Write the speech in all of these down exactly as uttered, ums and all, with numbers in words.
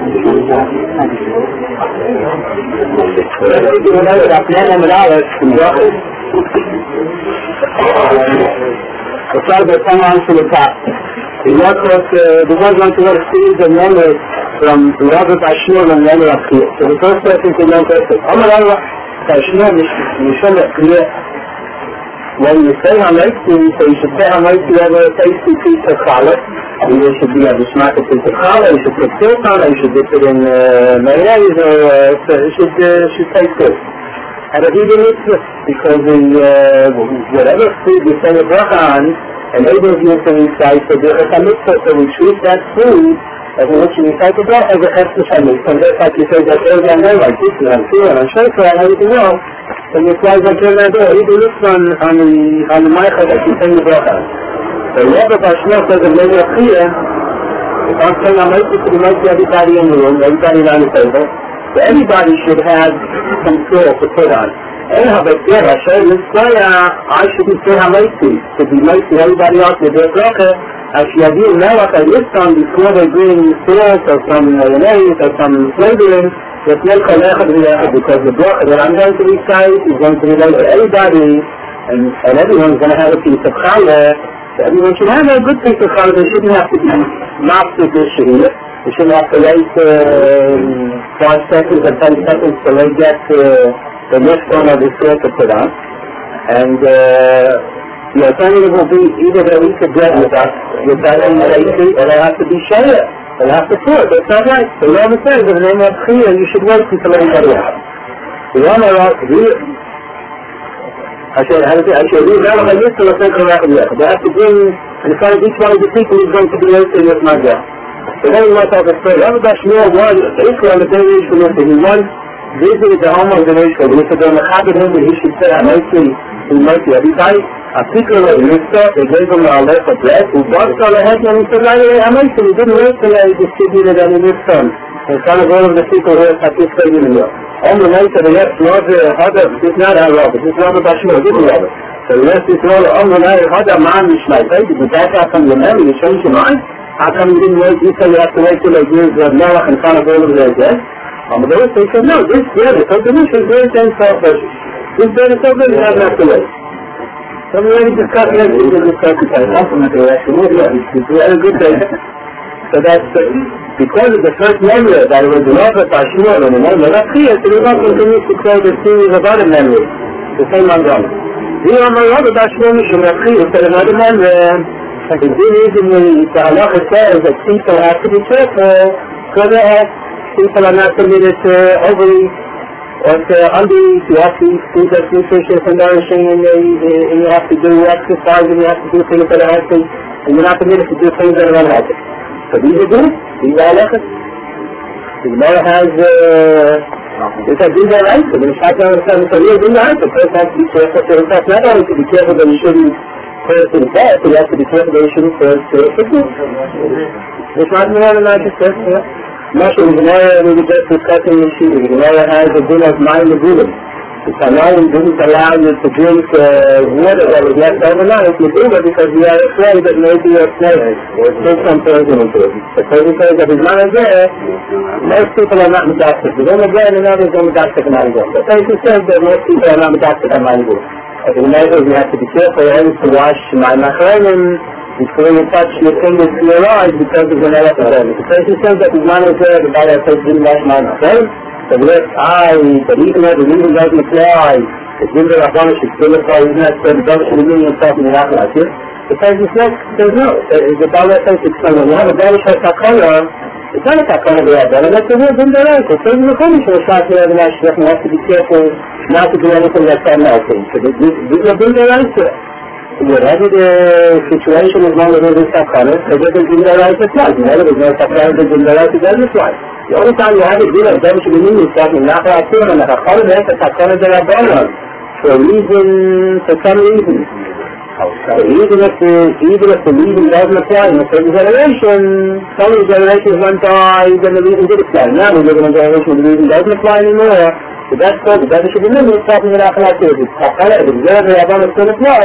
أحيانا من العرض وصار طبعا في التعب يوقف بغض النظر في النمر from رابط عشرين من النمر الأخير so the first person to know this أما الأول عشرين مش مش الأخير when you say Hamaytzi so you should say Hamaytzi over a tasty piece of challah you should be able to smack a piece of challah you should put silk on it you should dip it in uh, mayonnaise or uh, it should, uh, should taste good and a vegan mitzvah because the, uh, whatever food you say a bracha on enables you to recite the bracha mitzvah, so we treat that food as in which you recite the bracha as a chesed shamit. And just like you say that there and there, like this and here and shofar and everything else, and it applies like here and there. Even this on, on the on the meicha that you say the bracha. So Rabbi Bashmir says in Meicha Chiyah, if I'm saying I'm making to be everybody in the room, everybody around the table, so everybody should have some salt to put on. Anyhow, but yeah, I show you this I shouldn't say Hamaytzi. To be Hamaytzi, everybody else with their bracha, as you have you know what I list on before they bring salt or some mayonnaise or some flavoring, there's no kalechad because the bracha that I'm going to recite is going to relate to everybody, and, and everyone's going to have a piece of challah. So everyone should have a good piece of challah. They shouldn't have to be master this shahir. They shouldn't have to wait uh, five seconds or ten seconds till they get uh, the next one of the salt to put on. And uh, the alternative will be either they eat the bread with us, with that and or they have to be shayah. They have to pour it. That's not right. The Rama says in the name of Chiyah, you should wait until everybody else. The Rama wrote, I should have to, I should read that one like this till I think of that. They have to bring, in front of each one of the people who's going to be waiting with my God. So then we must have a story. Rabbi Bashmir was Israel on the day of Israel. He once visited the home of the Israel. He said, on the habit him that he should say, Hamaytzi, Hamaytzi. Every time, a particular mitzvah, they gave him a loaf of bread. He walked on ahead and he said, right away, Hamaytzi. He didn't wait till he distributed any mitzvah in front of all of the people who had participated in it. On the night of the next Lord, this is not our Rabbi. This is Rabbi Bashmir. This is Rabbi. So the rest is all on the night, Hada Man Mishmai. Did you back out from your memory? You changed your mind? How come you didn't wait? You said you have to wait till they give the Melech in front of all of their guests. Um, but they said, no, this bread is so delicious, very ten selfish. This bread is so good, you don't have to wait. So we already discussed it, we didn't discuss it, I complimented it, actually, it's a very good thing. So that's, uh, because of the first memory that it was the Rabbi Bashmir and the name of Chiyah, so we don't continue to quote the series of other memories, the same one going. Here on my Rabbi Bashmir, Mishum Chiyah, said another memory. The reason the halacha says that people have to be careful because people are not permitted to overeat or to undereat. You have to eat food that's nutritious and nourishing, and, uh, and you have to do exercise, and you have to do things that are healthy, and you're not permitted to do things that are unhealthy. So these are good. These are halachas. The Gemara has uh, it's a these are right. So the Shaitan says it's a real thing right. The person has to be careful. So in fact, not only to be careful that you shouldn't first to the death, you have to be careful that you shouldn't first to the food. It's not more than that, just first, yeah. Much of the Gemara, we were just discussing the issue. The Gemara has a din of mind of Buddha. The Tanaim didn't allow you to drink uh, water that was left overnight with Buddha because we are afraid that maybe you're snake or still some poison into it. The person says that his man is there, most people are not medactic. The one again and others are medactic and not good. The person says that most people are not medactic and not good. But the Gemara, you have to be careful always to wash my machronim before you touch your fingers to your eyes because of the Melech Hashem. The person says that his man is there, the guy that says didn't wash my machronim. So the left eye, but even though the reason doesn't apply, the Jinder Rabbana should still apply, even though the Rabbana should be meaning himself in the Rabbana like this. The person says, says no. The Baal says it's when you have a Baal Shai Takana, it's not a Takana they have done, and that's the real Jinder Rabbana. So the Chumash will start to have an action, you have to be careful not to do anything that's unhealthy. So this is a Jinder Rabbana. Whatever the situation is, long as there is Takana, so this is Jinder Rabbana applies. Whenever there's no Takana, the Jinder Rabbana doesn't apply. The only time you have it, you know, that should be meaning yourself, and not that thing, and that a part of it, that's a part of the Rabbanon, for a reason, for some reason. So even if the, even if the reason doesn't apply in a certain generation, some of the generations went by, then the reason did apply. Now we live in a generation where the reason doesn't apply anymore, so that's good, the better should be meaning yourself, and you're not going to do it. If the Rabbanon still applies,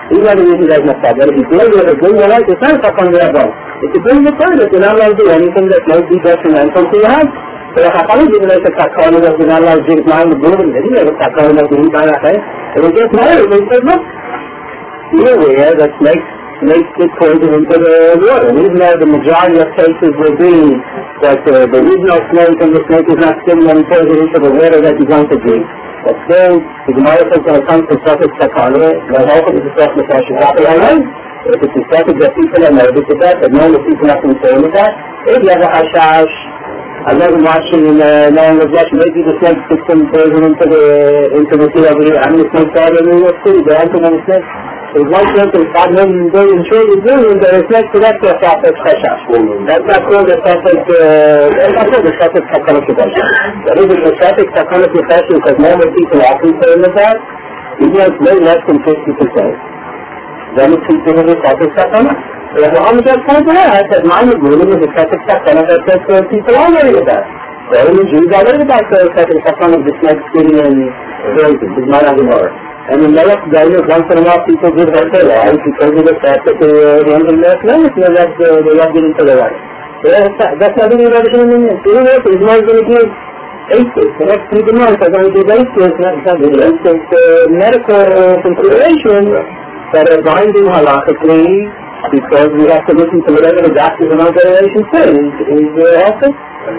These are the reasons as much that if you bring your bring your life, it's not a on the above. If you bring the toilet, you're not allowed to do anything that might be detrimental to your house. So if I follow you like a kakao that you're not allowed to drink wine, the boom, and then you have a kakao that you eat by that, and it gets married, and they say, look, you're aware that snakes, snakes get poison into the water. And even though the majority of cases will be that uh, there is no snake and the snake is not spitting any poison into the water that you're going to drink. But still, the Gemara says when it comes to Suffolk Sakana, the hope of the Suffolk Sakana, if it's a Suffolk that people are nervous with that, but no one people are not concerned with that, if you have a hashash, I wasn't watching uh, no one was watching, maybe the snake sticks some poison into the, into the sea over here, I'm the snake out of New York City, there aren't many snakes. There's one snake that's five million billion trillion billion, there is next to that the Suffolk hashash. That's not called the Suffolk, uh, that's not called the Suffolk Sakana Kedusha. That is the Suffolk Sakana Kedusha because normal people are concerned with that, even though it's way less than fifty percent. Then it's considered a Suffolk Sakana. So the Muhammad just pointed out that my ruling is a Suffolk Sakana that says uh, people are worried with that. So the Jews are worried about the Suffolk Sakana of the snake sitting in poison, it's not anymore. And in Malak Daily, once in a while people give her their lives because of the fact that they are uh, under their climate, they love they love getting to their life. So that's not, that's not really what it's going to mean. Even if it's not going to give eight days, the next three months are going to give eight days, not something else. It's uh, medical considerations that are binding halakhically because we have to listen to whatever the doctors and our generation say. Is, is uh, helpful?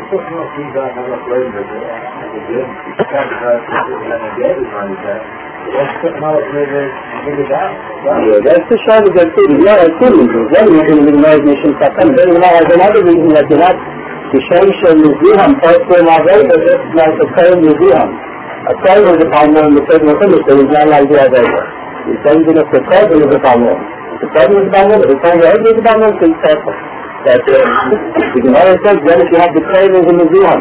Yeah, that's the shot of the city. Yeah, that's two reasons. One reason is the United Nations Sakana. Then you have another reason that you're not the Shemsha Museum, first for my way, but it's like a Kohen Museum. A Kohen is a Palmer in the Federal Ministry, it's not like that ever. The same thing as the Kohen is a Palmer. The Kohen is a Palmer, the Kohen is a Palmer, so it's careful. That the Gemara says then if you have the Kohen is a museum,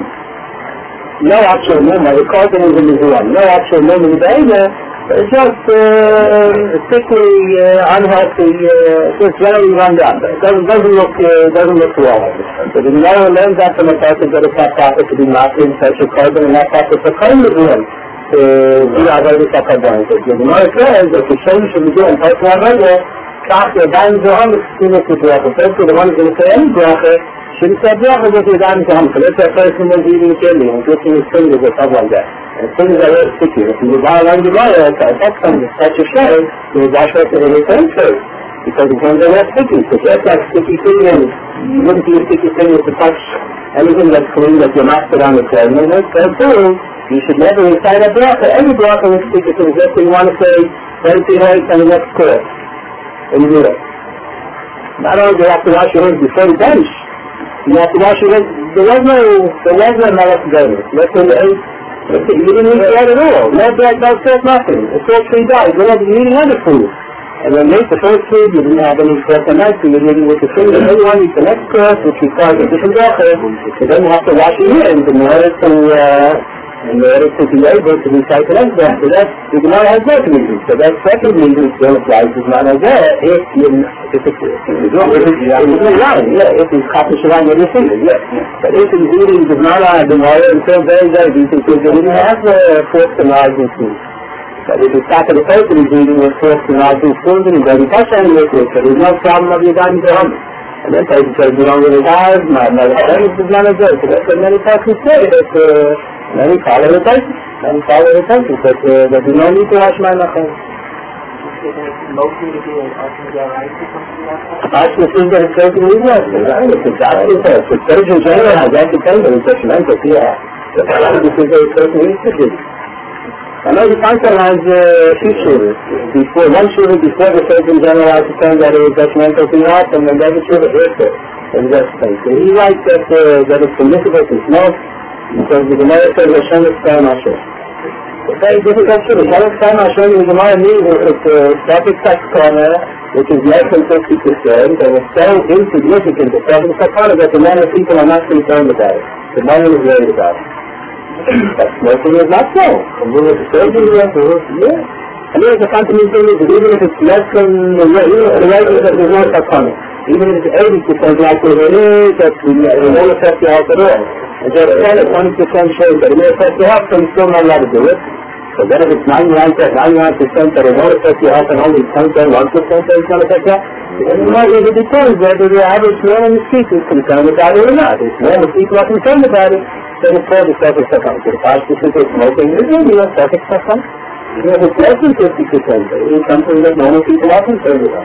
no actual number, the Kohen is a museum, no actual number in the area, it's just uh, sickly, uh, unhealthy, uh, just generally run down. It doesn't, doesn't look, uh, doesn't look too well. So the Gemara learns that from a person that it's not proper to be master in such a carbon and not proper for Kohen museum to be avoided by carbon. So the Gemara says that the Shem should be doing personal avoided, after a band of hundred students to bracha. First, the one who's going to say any bracha shouldn't say bracha, but he's down to him. So let's say a person was eating chili and twisting his fingers or something like that. And as soon as I really sticky, if you buy around the buyer, if I touch something to touch a show, you will wash out the little thing first. Because it's going to be less sticky. So just like sticky fingers, you wouldn't use sticky fingers to touch anything that's clean that you're not put on the clay. And so too, you should never recite a bracha. Every bracha is sticky fingers. Let's say you want to say, twenty heights on the next course. And you do it. Not only do you have to wash your hands before the bench, you have to wash your hands. There was no, there was no Malach Davis. Let's say you didn't eat that at all. No bread, no salt, nothing. It's all three days. You weren't eating other food. And when you ate the first food, you didn't have any salt and night, so you're eating with the finger. Then you want to eat the next course, which requires a different bracha. So then you have to wash your hands in order to, uh, in order to be able to recite the next bracha. So that's, the Gemara has both reasons. So that second reason still applies to not as that. If you, if it's, if it's wrong, if it's wrong, yeah, if it's Chappah Shalom with your fingers, yeah. But if it's eating the Gemara and the Gemara until very, very decent food, they didn't have uh, forks and knives and spoons. But if it's after the person is eating with forks and knives and spoons, and he doesn't touch any of it, so there's no problem of your dying to him. And then person says, you don't really have, my mother says, it's not as good. So that's what many persons say, that uh, many follow the person. Many follow the person, but uh, there's no need to wash my nothing. Actually, the thing that it's taken is not, it's exactly the same. The surgeon general has that dependent on such mental, yeah. So a lot of the things that it's taken is to do. I know the council has a few shooters. Before, one shooter before the surgeon general has to turn that it was detrimental to health, and then the other shooter after. And that's the thing. So he writes that, uh, that it's permissible to smoke, because the Gemara says Hashem is Stam Hashem. It's very difficult to do. Hashem is Stam Hashem, the Gemara needs it's a static sex corner, which is less than fifty percent, and it's so insignificant, the static sex corner, that the many people are not concerned about it. The money is worried about it. But smoking is not so. And when it's a surgeon, you have to work, yeah. And there's a company thing is that even if it's less than the rate, the rate is that there's no sex corner. Even if it's eighty percent like it is, that it won't affect your health at all. And just ten or twenty percent shows that it may affect your health, so you're still not allowed to do it. So So then if it's ninety-nine percent that it won't affect your health and only ten percent, one percent that it's going to affect you, then it might really depend whether the average man in the street is concerned about it or not. If normal people are concerned about it, then it's called the self-acceptance. If it's five percent of smoking, there's going to be no self-acceptance. Even if it's less than fifty percent, it is something that normal people are concerned about.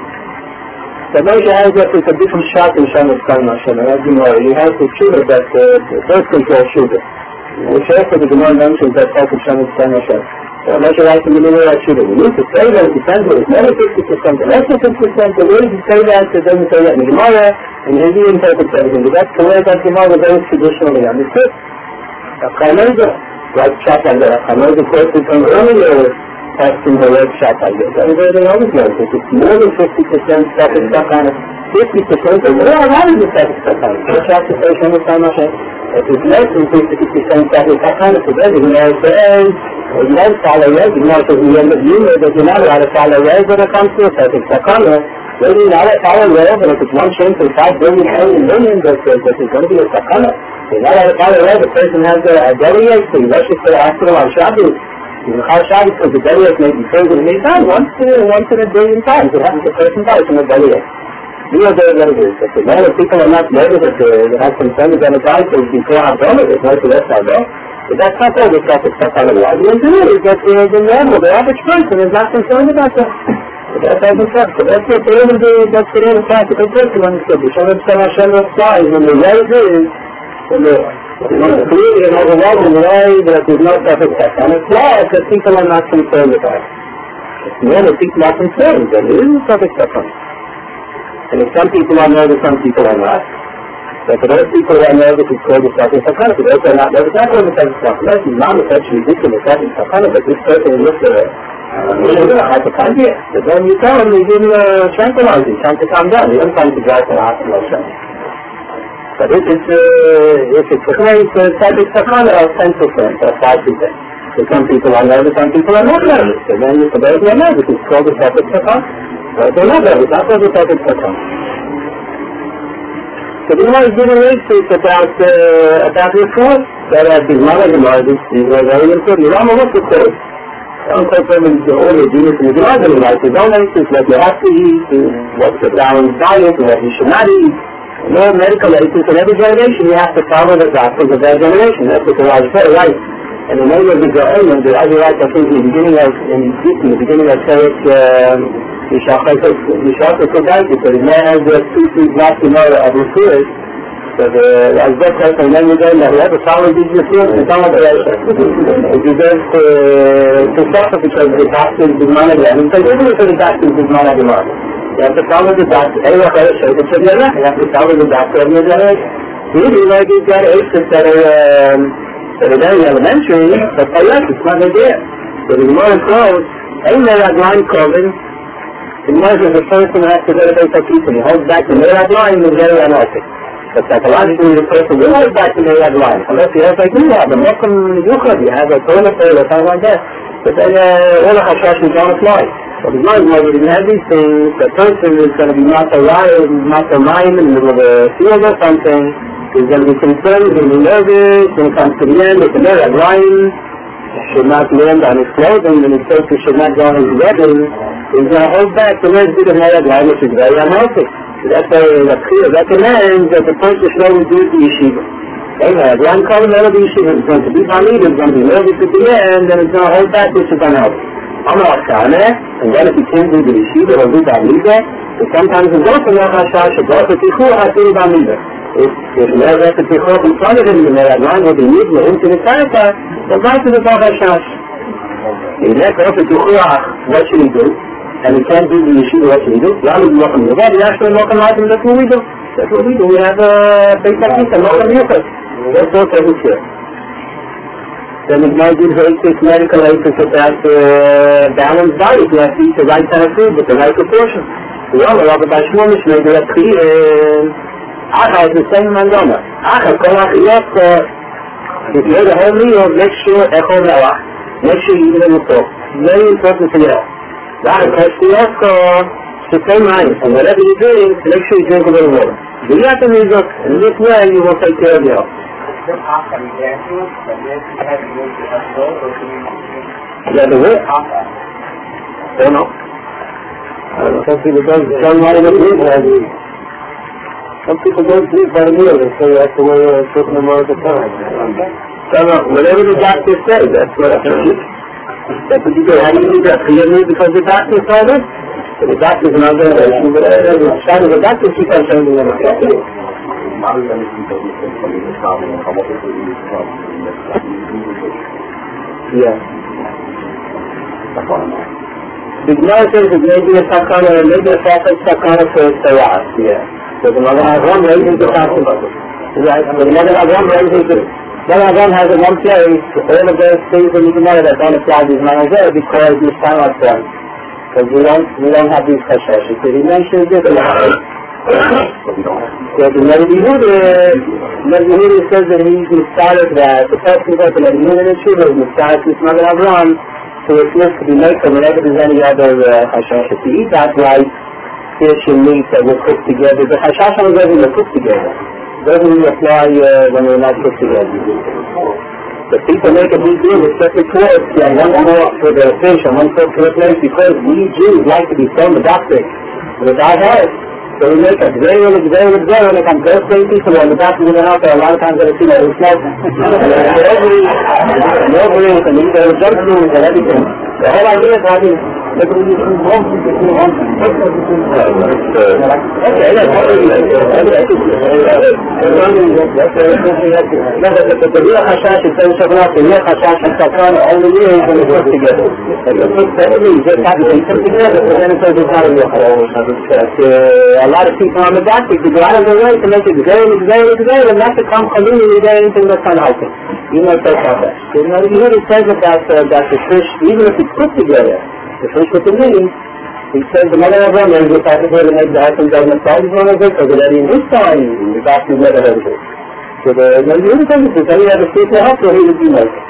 So Moshe has that it's a different shot in Shem Hashem Hashem. And as you know, he has the shooter that uh, the birth control shooter. Which also the Gemara mentions that type of Shem Hashem Hashem. So Moshe writes in the middle of that shooter. We need to say that it depends on it's never fifty percent or less than fifty percent. The way to say that, it doesn't say that in the Gemara, and he didn't interpret everything. But that's the way that Gemara was very traditionally understood. Chaimeza, like shot like that. Chaimeza, of course, it comes earlier. Testing the red shot like this. Everybody always knows if it's more than fifty percent stuff is stuck on it, fifty percent or more, how is the stuff is stuck on it? The shot to say Shem Hashem Hashem. If it's less than fifty percent stuff is stuck on it, so then you know it says, you don't follow red, you know it says you end up you know that you're not allowed to follow red when it comes to it, so if it's stuck on it, then you're not allowed to follow red, and if it's one change for five billion, million, million, that says that there's going to be a stuck on it. You're not allowed to follow red, the person has a belly ache, so you rush it to the hospital on Shabbos. You know, how Shabbos because the belly ache may be further than many times, once in, once in a billion times. It happens to a person dies from a belly ache. You know very well it is. But the more that people are not nervous that they have concern about a die, so before I've done it, it's not the rest I've done. But that's not all the stuff that's stuck on the wall. The engineer is that the, the normal, the average person is not concerned about that. But that's how it's stuff. So that's what the end of the, that's the end of the practical person understood. The Shem Hashem Hashem when the way it is, when the clearly and overwhelming way that there's no perfect test. And it's not that people are not concerned about it. It's more that people are concerned that there isn't perfect test on it. And if some people are nervous, some people are not. So for those people who are nervous, it's called the self-acceptance. For those who are not nervous, that's called the self-acceptance. It's not essentially ridiculous, that's self-acceptance, but this person looks at a hypochondria. But then you tell him, you give him a tranquilizer, trying to calm down. You don't try to drive to the hospital or something. But if it's, uh, if it's a place, uh, Tzaddik Sakana of ten percent or five percent. So some people are nervous, some people are not nervous. So then for those who are nervous, it's called the Tzaddik Sakana. So if they're not nervous, that's called the Tzaddik Sakana. So the Gemara is giving races about, uh, about this one. That uh, the Gemara, the Gemara, these are very important. You don't know what to quote. Don't quote them in the order of genius in the Gemara, like the donations, what you have to eat, what's the balanced diet, and what you should not eat. No medical license in every generation, you have to follow the doctrines of that generation. That's what the Raj said, right? And the name of the Gaon, the Raj writes, I think, in the beginning of, in, in the beginning of Teres, Yishachar Kodaiki, so the man has the two feet not to know of the Surah. So the Raj says, and then you go, now whoever follows these Surahs, it's not like that. It deserves to, to suffer because the doctrines did not have them. So even if the doctrines did not have them. You have to follow the doctor. Anyway, you have to follow the doctor of your generation. Really, like you've got aces that are, um, that are very elementary, but for us, it's not there. So the Gemara calls, ain't there that line calling? The Gemara is the person who has to go to Beit HaKissim. He holds back the Meirad line and very unhealthy. But psychologically, the person will hold back the Meirad line. Unless you have like you have, a Mokum Yuchad, you have a toilet or something like that. But then, uh, all the Hashashim don't apply. But as long as we didn't have these things, the person is going to be not alive, not alive in the middle of a field or something. He's going to be concerned, he's going to be nervous, when it comes to the end, it's a mere line, should not land on his clothing, and his person should not go on his wedding. He's going to hold back the next bit of mere line, which is very unhealthy. So that's why the clear recommends that the person should always do the yeshiva. Anyway, one calling out of the yeshiva is going to be valid, it's going to be nervous at the end, and it's going to hold back, which is unhealthy. I'm not saying it, and then if you can't do the yeshiva, he'll do that leader. But sometimes it's also not Hashash, it's also Tichu, has to do that leader. If you have to Tichu in front of him, you may have one with the need for him to the character, then right to the Bach Hashash. If you have to Tichu, what should he do? And he can't do the yeshiva, what should he do? Now he's looking at the body, actually looking at him, that's what we do. That's what we do. We have a big technique, and looking at it. That's what every year. Then it might give very quick medical aid about uh, balanced diet. You have to eat the right kind of food with the right proportion. We all know about Shmomish, maybe that's clear. Acha is the same mandoma. Acha, kolach, yes, if you eat a whole meal, make sure, echo melach, make sure you eat it in the soul. Very important for you. Acha, kashkiyoko, the same line. And whatever you drink, make sure you drink a little water. Do you have to read it? In this way, you will take care of your health. Yeah, the way. I don't know. Some people don't, don't want to believe that. Some people don't sleep by the meal. They say that's the way a certain amount of time. So, no, whatever the doctor says, that's what I think. That's what you do. How do you do that? Clearly because the doctor told us? So the doctor's not going to issue, but the side of the doctor keep on changing them. Yeah. The Gemara says that maybe a sakana, maybe a sakana for a sayat. Yeah. So the Mother Avram raises the sakana. Right. So the Mother Avram raises the Mother Avram has in one place all of those things in the Gemara that don't apply to Mother there because he's time out point. Because we don't, we don't have these chashashes. So he mentions it. So the Rebbe Yehuda, Rebbe Yehuda says that he's misguided that the person that the Rebbe Yehuda in Shiva is misguided to Mother Avram to refuse to be maker whenever there's any other chashashes to eat. That's why fish and meat that were cooked together. The chashashes doesn't even cook together. It doesn't really apply uh, when they're not cooked together. The people make a big deal with separate clothes and one cloth for the fish and one cloth for the place because we Jews like to be so medactic without heart. So we make a very, very, very, very, when it comes to those same people when the doctors in the house there are a lot of times that I see that we smoke. Nobody, nobody can eat their junk food and everything. The whole idea is having look at these two homes between one okay, that's already but the real hashash is saying something else. The real hashash is sakana only is when they put together. You just have to take them together, but then it says it's not a real hashash. A lot of people on the doctor to go out of their way to make it very, very, very, and not to come colluding with anything that's unhealthy. You might say that. You know, you hear it says about uh, that the fish, even if it's put together, the fish with the meat, he says the Mother of Rome, and the fact that they make the husband government side is one of it, because already in this time, the doctor never heard of it. So the Mother of Rome says, if any other people help, so he would be making.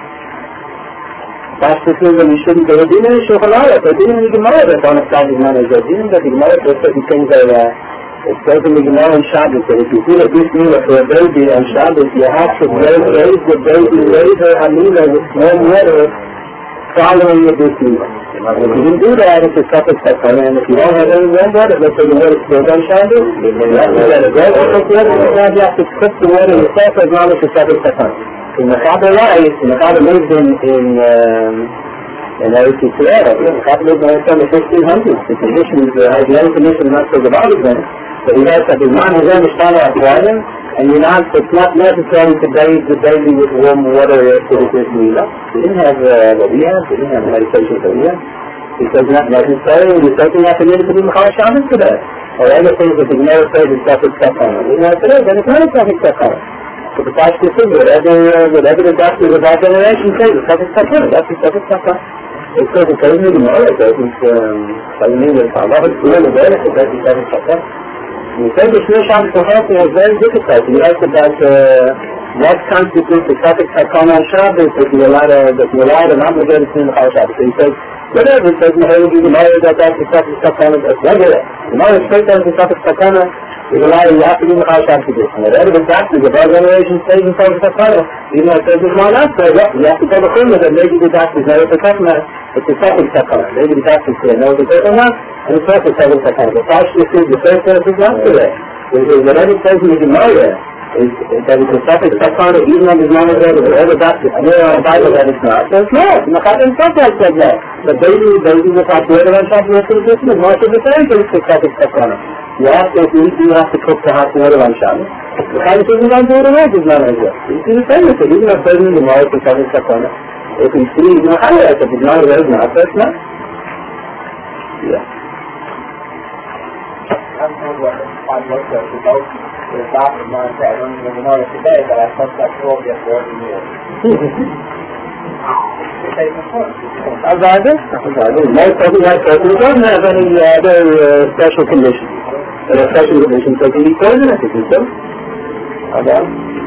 That's the thing that we shouldn't do. They didn't in Shulchan Aruch, they didn't in the Gemara that on a side is not as they didn't, but the Gemara for certain things are, uh, it says in the Gemara on Shabbos, that if you feel a big meal for a baby on Shabbos, you have to raise, raise the baby, raise her Hamila with warm water, following the big meal. If you didn't do that, it's a separate second, and if you don't have any warm water, let's say the water is still on Shabbos, you have to get a great water, you have to cook the water yourself as long as it's a separate second. In the Mechaber lies, in the Mechaber lives in, in, um, in Eretz Yisrael. The Mechaber lives in the fifteen hundreds. The conditions, uh, the other condition is not so good about them. But he has that the man is on the Shana Aquarium, and you're not, it's not necessary to bathe the baby with warm water to the fifth meal. We didn't have uh, what we have, we didn't have medication that we have. He says not necessary, we're taking that community to be Mechal Shabbos today. Or other things that the Gemara says is separate stuff on it. We have today, then it's not a separate stuff on it. So the fact is, whatever, uh, whatever the doctors of our generation say, the stuff is stuff on it. That's the stuff is stuff on it. It says it doesn't even know it. It doesn't, um, doesn't mean that Allah is doing the way, it doesn't stuff is stuff on it. And he said the Shmir Shabbos for helping was very difficult. He asked about, uh, what constitutes the Catholic Sakana on Shabbos, that you're allowed to, that you're allowed and obligated to in the Chal Shabbos. So he says, whatever, it says, the Maya that that's the Catholic Sakana, that's regular. The Maya straight down the Catholic Sakana, you have to do the Chal Shabbos to this. And whatever the doctors of our generation says in terms of Sakana, even though it says it's not us, so you have to tell the Chumma that maybe the doctors know it's a Sakana, it's a second Sakana. Maybe the doctors say no, it's a not, and it's not a second Sakana. The Pashto says the first one is not today. Whatever it says in the Gemara is that it's a second Sakana, even though there's none of that, whatever doctors know on the Bible that it's not, so it's not. And the Chatan Sakana said that. The baby, baby without water on top of the Christmas, most of the time it's a second Sakana. You have to, if you eat, you have to cook the hot water on Shabbos. The kind of thing you don't do it around is not as well. You see the same thing, even if it's in the Gemara, it's a second Sakana. If you see, you know how it is, if it's not as well, it's not, that's not. Yeah. I'm told what I looked at the boat, the doctor might say, I don't even know it today, but I thought that will get forty years. How's that? Most of the high we don't have any other uh, special conditions. There are special conditions that can be poisonous, if you so. Okay.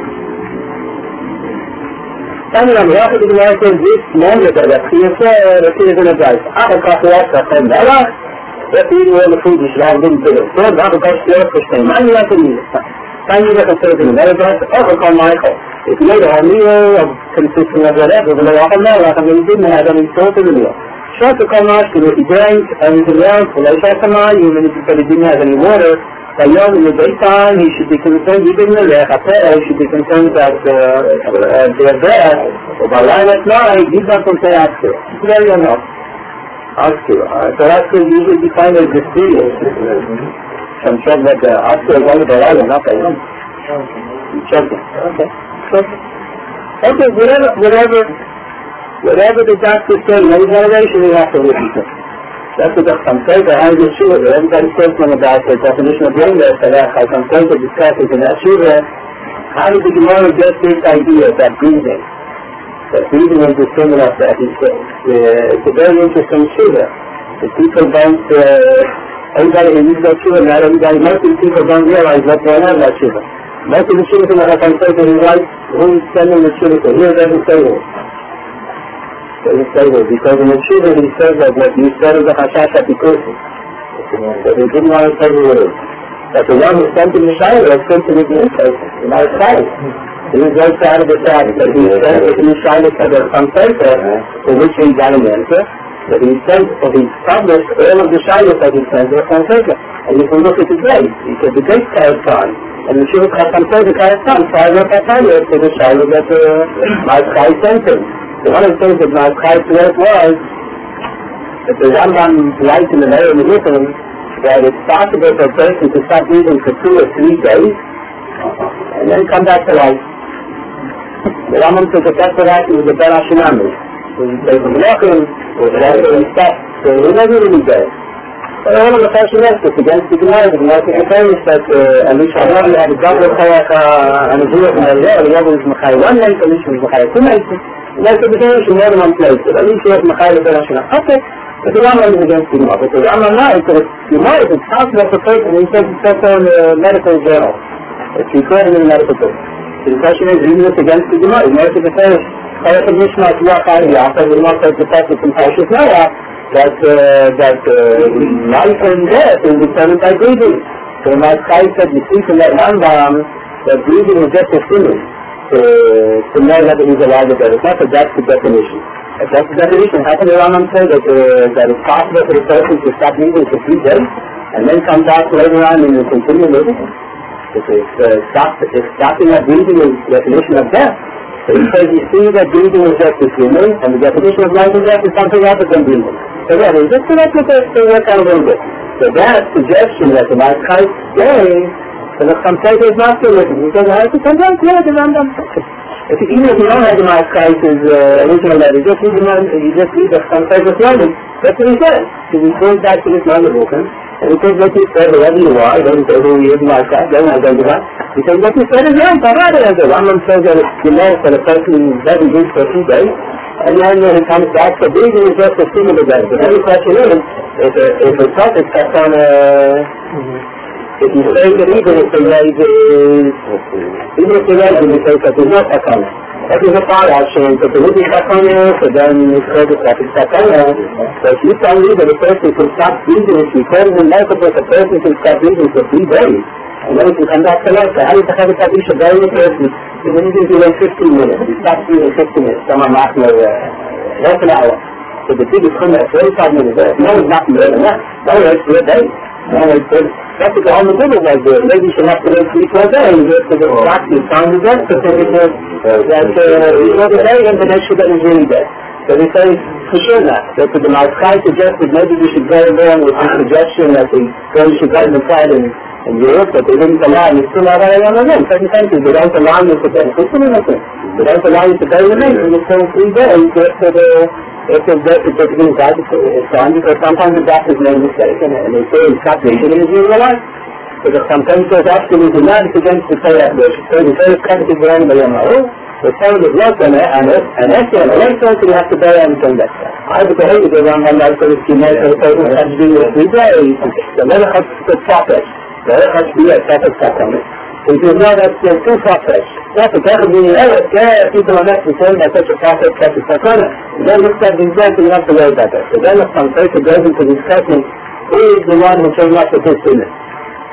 And I'm happy to know that this moment that the P S A, the P S A is in a drive. I have got to ask that from the other. That we will the food is not going to do it. So I have got to ask the other question. I need to do it. I need to say to the other guys, oh, call Michael. If you made a meal of consisting of whatever, but I often know, like I mean, you didn't have any sort of a meal. Short to come out, if you drank anything else, well, I shot come out, even if you said he didn't have any water, by young in the daytime, he should be concerned, even in the he should be concerned that they're there, or by line at night, he's not going to say Asker. It's very enough. Asker. So Asker usually defined as the sea. I'm sure that Asker is only by line, not by young. Checking. Okay. Okay, whatever, whatever, whatever the doctor says, in any generation, we have to listen to. That's what some say, but how is it true? Everybody says something about the definition of brain there, so that some say to discuss it in that true. How did the Gemara get this idea that breathing, that breathing is the similar that he says? It's a very interesting true. The people don't, uh, everybody who uses that true, not everybody, most of the people don't realize what's going on in that true. Most of the shivas that I can say to his wife, who's sending the shivas to here, doesn't say this. Doesn't say this, because in the shiva he says that what you said is a hashash apikosi. So he didn't want to say the word. That the one who sent him the shiva was sent to the person, in our side. He was right side of the side, but he sent the shiva to the some paper, for which he got an answer. But he sent, or he published all of the shiva that he sent to some paper. And you can look at the date. He said the date corresponds. And the Shiva Chacham says the corresponds. So I wrote that time here to the Shiva that the Ma'askai sent him. So one of the things that Ma'askai wrote was that the Rambam writes in the Meir Menuchim that it's possible for a person to stop breathing for two or three days and then come back to life. The Rambam says that that's what happened with the Ben Hashanami. So he says the Menachem was also in step. So he never really does. So all of the fashion experts against the Gemara, the Gemara is famous that at least Shabbat had a double kayak and a Jewish and the other was Machai one night, at least was Machai two nights. And that's the beginning of more than one place. But at least he was Machai the Ben Hashanah. Okay, but the Rambam is against the Gemara. But the Rambam now is that the Gemara is possible for a person, he says it's also in the medical journal. It's recorded in the medical book. So the question is, reading this against the Gemara. The Gemara is the famous Chayach of Mishma to walk out of the office, the Gemara says the passage in Parshas Noah, that uh, that uh, life and death is determined by breathing. So my Chai said, you see from that Rambam, that breathing is just a stimulus to, to know that he's alive or dead. It's not that that's the definition. If that's the definition, how can the Rambam say that, uh, that it's possible for the person to stop breathing for three days and then come back later on and continue living? If it's, uh, stop, if stopping that breathing is the definition of death, so he says, you see that breathing is just a stimulus, and the definition of life and death is something other than breathing. So yeah, there's just enough to work out a little bit. So that suggestion that the Ma'askai says, so the Chamsayt is not still written. He says, I said, sometimes, yeah, the Rambam. If you, even if you don't have the Ma'askai's uh, original letter, you just read the you just read the Chamsayt was London. That's what he says. So he goes back to this London book, and he says what he said, wherever you are, he doesn't say who he is, Ma'askai, doesn't identify. He says what he said is young, Parada, and the Rambam says that it's the law for the person doesn't drink for two days. And then when he comes back, the breathing is just a similar day. But then the question is, if a, if a topic that's on a, mm-hmm. if you say that even if the leg is, even if the leg is the case that there's no takana, that is a far action, but the leg is takana, so then it's called the topic takana. So if you tell me that a person can stop breathing, if you call it in multiple, a person can stop breathing for three days, and then if you come back to life, so how do you have a topic should go in the person? Even if you wait fifteen minutes, you stop breathing fifteen minutes, someone marked me half an hour. So the biggest come at forty-five minutes, no one's not more than that. No one waits for a day. No one waits for that's what the whole middle was there. Maybe you should have to wait three, four days to the doctor found the death certificate that you know the day and the next day is really dead. So they say for sure not. That's what the Ma'askai suggested. Maybe we should go along with the suggestion that the girls should go inside and in Europe, but they didn't allow you to allow it on the name. Certain countries, they don't allow you to go. It's anything. They don't allow you to go in the name. You spend three days after the, after the death certificate is out, it's on, because sometimes the doctor's name is mistaken, and they say it's not breathing in his real life. So the sometimes goes absolutely not against the Torah. So the Torah comes to the end of the Yamaru, the Torah is not on it, and it's an essay, and an essay, so you have to bury everything that's there. I would say that around one night, so if you make a Torah, it has to do with three days, the letter has to stop it. The letter has to be a separate supplement. So if you know that's uh, too far-fetched, that's a better meaning, oh, yeah, people are not concerned that such a far-fetched such a sakana. Then look at the example, you have to worry about that. So then if some person goes into discussing who is the one who came up with this in it.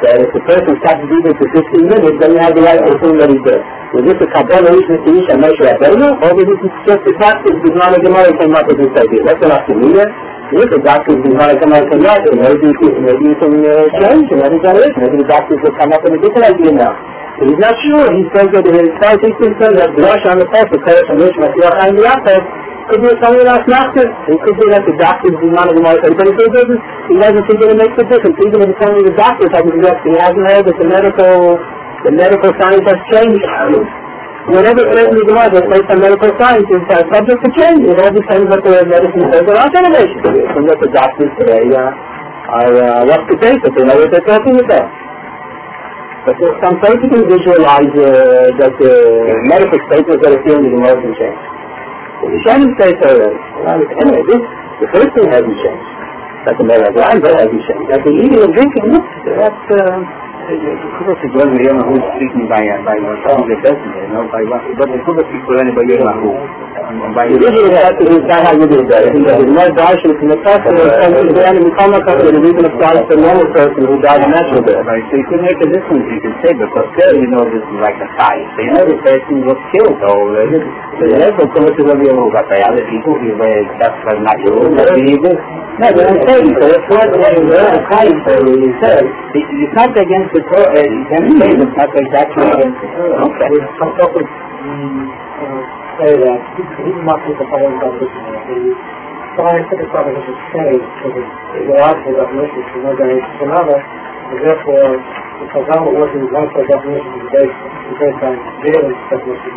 that if the person stops breathing for fifteen minutes, then you have the right to assume that he's dead. Was this a Kabbalah Rishon Tish and Moshe Rabbeinu, or was this just the practice of Gemara Gemara came up with this idea? That's what I have to mean. If the doctors of Gemara Gemara came up, maybe you can, maybe you can uh, change, and maybe generation, maybe the doctors will come up with a different idea now. But he's not sure. He says that his scientific says that the Rosh on the Pesach, the Kodesh and Rishon Mashiach and the Yaakov, could be something else not good. It could be that the doctors do not Gemara, but he doesn't, he doesn't think that it makes a difference. Even if it's only the doctors having to he hasn't heard that the medical, the medical science has changed. Whatever it is in the Gemara that's based on medical science is uh, subject to change. It all depends what the medicine says around innovation. And what the doctors today uh, are uh, up to date, but they know what they're talking about. But there's some place you can visualize uh, that the medical statements that are here in the Gemara can change. The Shem says already. Anyway, this, the first thing hasn't changed. That the Mera Grand hasn't changed. That the eating and drinking, look, that's... Uh, Kuba suggests we don't know who's speaking by by what the person, you know, by what, but the Kuba people anybody you know who. By the original factor is not how you do that. I think that there's no darshan from the person who comes to the enemy come up with it even applies to a normal person who died in natural death. Right, so you could make a difference, you could say, but still you know this is like a science. So you know the person was killed, so there's no Kuba to be able to by other people who were that's not your own. No, but I'm saying, so that's what the science you said. It's not against the Torah, you can't say it's not exactly against the Torah. Okay. Some people say that he's not with the following definition. The scientific definition stays for the logical definition from one generation to another, and therefore the Chazal working one for definition is based, is based on daily definition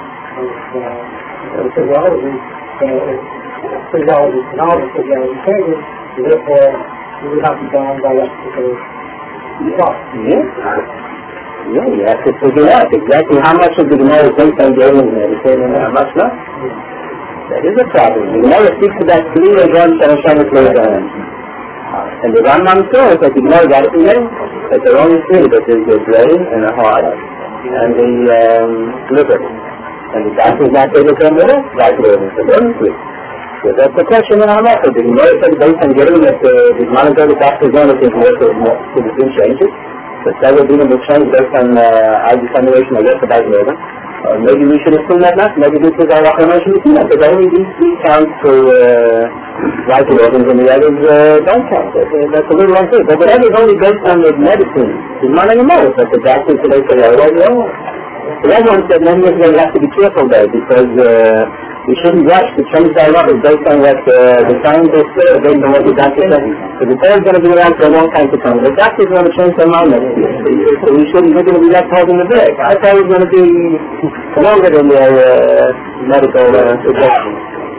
of physiology. Physiology is knowledge, physiology changes, and therefore we would have to be bound by that particular thought. Yeah. Yeah, you have to figure out exactly how much of the Gemara is based on daily meditation and how much not. That is a problem. The Gemara speaks about three of one and Hashem is laid on. And the Rambam says that the Gemara got it from them, that there are only three, that there's the brain and the heart and the um, liver. And the doctor is not able to come with it, like the liver. So there are three. So that's the question in our method. The Gemara said based on getting that the Gemara said the doctor is going to think more to the two changes. But that would be the change based on uh, our determination, I guess, about Reuben. Or maybe we should assume that not. Maybe this is our affirmation to see that. Because only these three count for uh, right organs and the others uh, don't count. That's, uh, that's a little unfair. But whatever is only based on the medicine is not anymore. But the doctors today say, oh, well, no. So everyone said many of them have to be careful there because uh, we shouldn't rush to change our levels based on what uh, the scientists say, based on what the doctor says. So the Torah is going to be around for a long time to come. The doctor is going to change their mind next year. So we shouldn't, we're going to be left holding the bag. I thought it was going to be longer than their uh, medical uh, suggestions.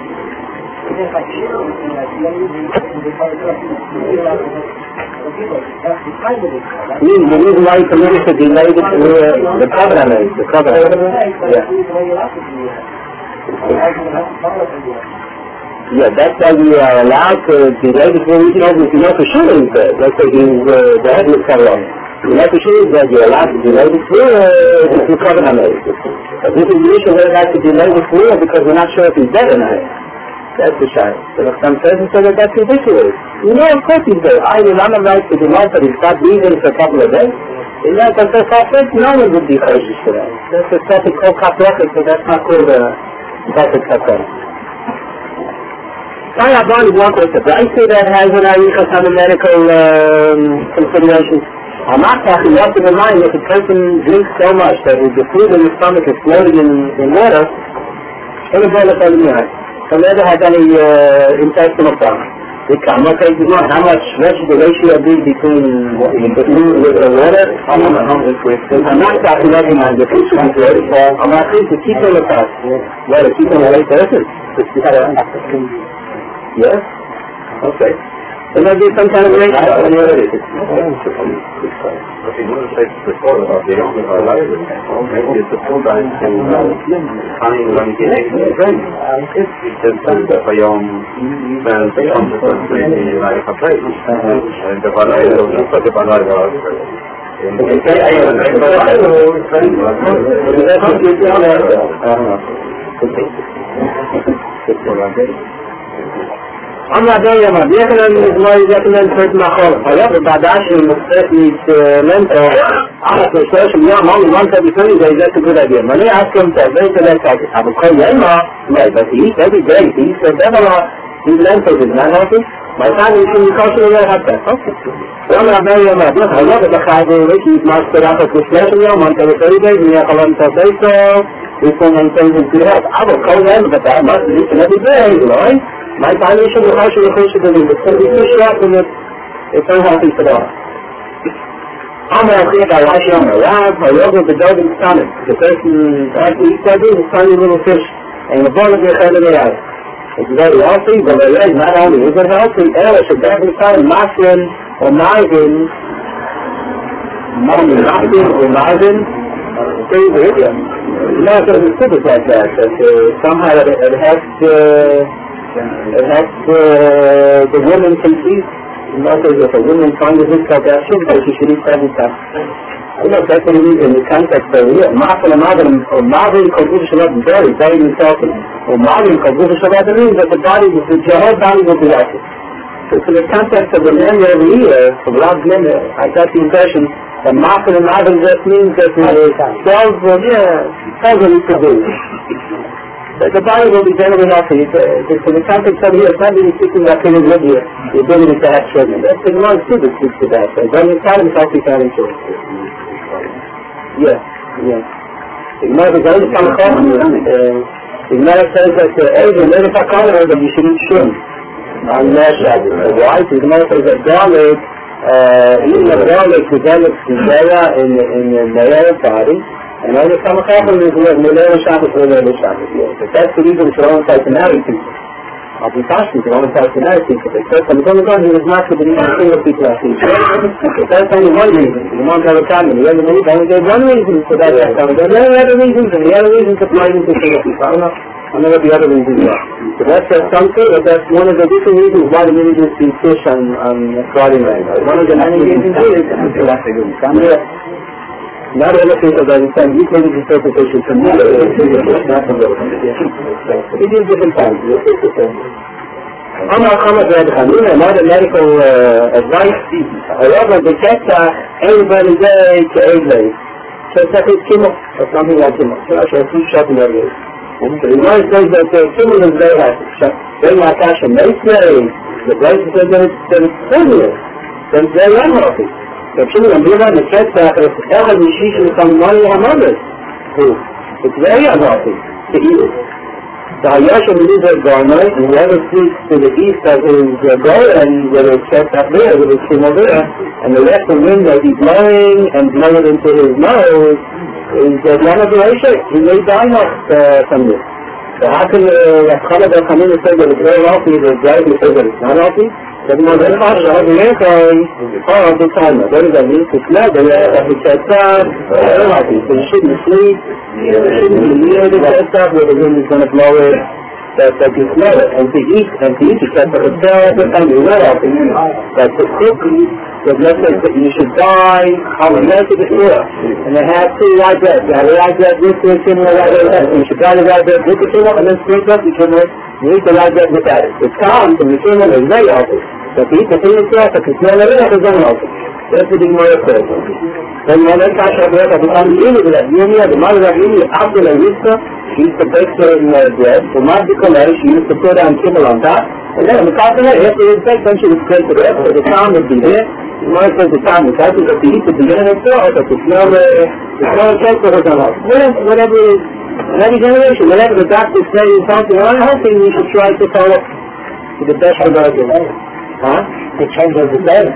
The reason why you committed to delay the, uh, the covenant, the covenant. Yeah. Yeah, that's why we are allowed to delay before we know if you know for sure he's dead. Let's say he's, uh, the head was cut off. You know for sure he's dead, you're allowed to delay before uh, the covenant. But this is the issue we're allowed to delay before because we're not sure if he's dead or not. That's the shine. So if some person says that that's ridiculous. You know, of course he's dead. I will not right to demand that he stopped breathing for a couple of days. You know, because that's all first, no one would be cautious for that. That's a topic called kaprotic, so that's not called a topic kaprotic. I have one one question. I see that has an ayuka some medical um, considerations. I'm not talking, you have to remind if a person drinks so much that the food in the stomach is floating in, in water, it will develop anemia. So never has any uh, intestinal problem. I'm not taking on how much the ratio be between the food with the water. I'm not talking about the food should be good. I'm not saying to keep them apart. Well, to keep them away person. Yes? Okay. There might be some kind of ratio. I know what it is. But in order to say before about the young are alive, maybe it's a full time to find one getting the brain. It's just that by young men, they come to the brain like a place. And the balai is also the balai was. أما دائما يكن ما يكن فرد مخالف هذا بعد عشر مستثني منتو على فلسفة اليوم هم منتو بيكون زي ذات كل هذه ما ليه عكم تبين ثلاثة أبو قيل إما لا بس هي هذه جاي هي سببها المنتو بالمعنى ما كان يمكن يكون ولا حتى وأنا دائما هذا بخاطر وكيف ما استراحة فلسفة اليوم منتو بيكون زي قلم تبيته يكون منتو بالجهات أبو قيل إما بتاع ما ليش نبي جاي ما يتعلمش النقاش اللي يخش بالليل بس مش شرط انه يفهمها في الصدارة. أما يخيط على العشي أمر واحد فيوضع بالجواب المستعمل بسيط الأكل يستعدي المستعمل من الفرش يعني مبالغ يخيل الرياض الجدار الأصلي والرياض معنى هم يقدر الأصلي الآلة شباب المستعمل معسل ومعزن معمل معزن ومعزن كيف هي لا تقدر تثبت like that but somehow it has to It has uh, the woman conceive, not as if a woman finds a difficult action, but she should eat seven times. I don't know if that's what it is in the context of here. Ma'afal Ma'adam, or Ma'adam Kabul Shabbat very, very insulting. Or Ma'adam Kabul Shabbat means that the body, the jihad body will be active. So in the context of the men over here, from Rab's men, I got the impression that Ma'afal Ma'adam just means that the cells will, yeah, cells will need to do. The, the body will be generally healthy. It's, uh, it's in the context of here, it's not really speaking about killing blood here, the ability to have children. That's the non too that speaks to that. So when you tell him healthy having children. Yeah, yeah. The Gemara is only some common. The Gemara says that the age of little common that you should eat shrimp. On that Shabbos. Why? The Gemara says that garlic, eating of garlic develops the Zaya in in the Nayara body. And I just come across with Mulera Shabbos or Mulera Shabbos. But that's the reason for all personality people. I'll be cautious for all personality people. They said from the God he was not to believe in single people as each other. But that's only one reason. You want to have a family. You only gave one reason for that. There are many other reasons, and the other reasons apply to single people. I don't know. I know what the other reasons are. So that's uh, something, but that's one of the different reasons why the religious see fish on, on Friday night. One of the many reasons is not all the people that understand equally the interpretation from the other, not from the other. It is different times. I'm not coming to Khamina, not a medical uh, advice. However, the Keta, everybody day to eight days. So it's like a chemo, or something like chemo. So I should two shots in every day. So the United States that the chemo is very high. Very high cash and they say, the price is that it's similar. So it's very unhealthy. فبشنو لما بيبقى الكاتة اخذ الشيش اللي كان مالي همامل it's very unhealthy to eat it. The Hayasha believes that Garnai, whoever speaks to the east of his goal and whether it's kept up there, whether it's came over there, and the rest of the wind that he's blowing and blowing it into his nose is uh, one of the Hayasha. He may die not uh, from this. So how can the Khalid al-Khamin say that it's very healthy, the guy who says that it's not healthy? لكن ما بين العشرة هذا ينفعي اه بالتالي ده اللي يستثنى ده اللي يتأثر العادي فالشيء sleep الشيء اللي يتأثر ويقول is gonna blow it that that you smell it and to eat and to eat يتأثر الدواء بالتالي ولا يعطي that the cook that let's say that you should die how we make it before and they have two white bread you have a white bread with the similar white bread you should die the white bread with the similar and then spring up the similar you eat the white bread with that it's calm from the similar is very healthy but eat the thing itself if it's not a little is unhealthy that's the big more says then when I catch up with it I'm eating with that you know the mother that eating after the vista she used to bake certain bread the mother she used to put on kibble on top and then the top of it after it was baked then she would scrape the rest so the sound would be there the mother says the sound was happy but the heat at the beginning itself but the smell the smell of cake was unhealthy whatever it is in every generation whenever the doctors say something unhealthy you should try to follow to the best of our day huh? The change of the day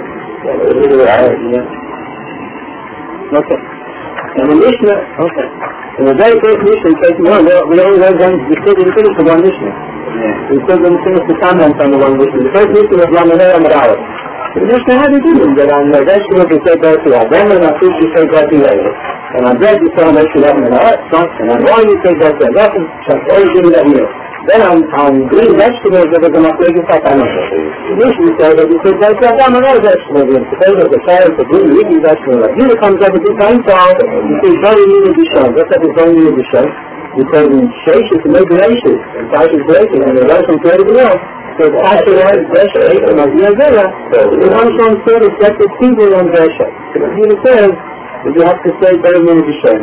okay and the Mishnah okay in the very first Mishnah in case one we always have one we said we finished the one Mishnah we said we finished the comments on the one Mishnah the first Mishnah was Ramanei Amarawat the Mishnah had a deal that on the vegetables we say go to our then on our food we say go to later and on bread we say on make sure that in our and on oil we say go to that that's all you do that meal then on, on green vegetables that are going to make you fat on it Mishnah said that we say go to that on all vegetables the potatoes, the carrots, the green leafy vegetables like here comes every two times so you say very needed to show that's what is very needed to show because in Sheish it's a major issue and Sheish is breaking and the rest from everything else So the Kasha was Vesha, and Mazia Zera. The Hamshon said it's just a single on Vesha. So the Gila says that you have to say very many Vishem.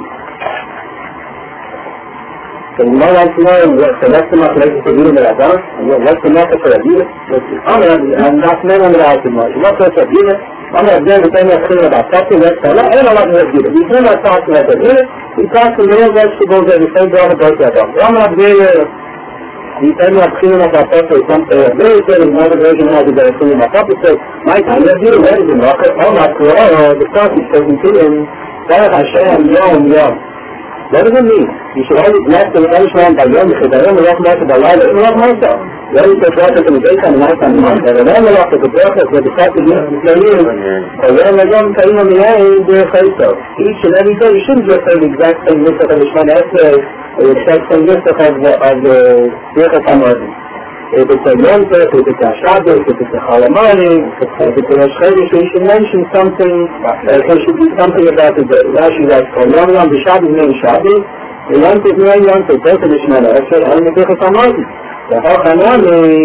So you might want to know so that's the matter like for Gila Radar, and what's the matter for a Gila? I'm not men on the house much. What's the matter for Gila? I'm not going to say anything about something that's not, I don't know what to do. We do not talk about the Gila. We talk to real vegetables that we say go on about that. I'm not very we tell you I'm cleaning up our pepper or something. Very good in another version how to get a cleaning up pepper. So, my time, let's do the medicine. I'm not sure. Oh, the stuff is taken to him. Baruch Hashem, Yom, Yom. What does it mean? You should always bless the Elishman by Yom, because I don't know what matter by life. I don't know what matter. You always say process in the daytime and night time. And I don't know what the process where the fact is used to play in. So Yom, Yom, Karim, and Yom, they're Chayso. Each and every day, you shouldn't just say the exact same list of Elishman essay. The exact same list of the Birkat HaMordim. If it's a Yom Tov, if it's a Shabbos, if it's a Chalamani, if it's a Rosh Chodesh, you should mention something, uh, there should be something about the Rashi like, for Yom Yom, the Shabbos name Shabbos, the Yom Tov name Yom Tov, both of the Shemana Esrei, and the Birkat HaMordim. The Hachanami,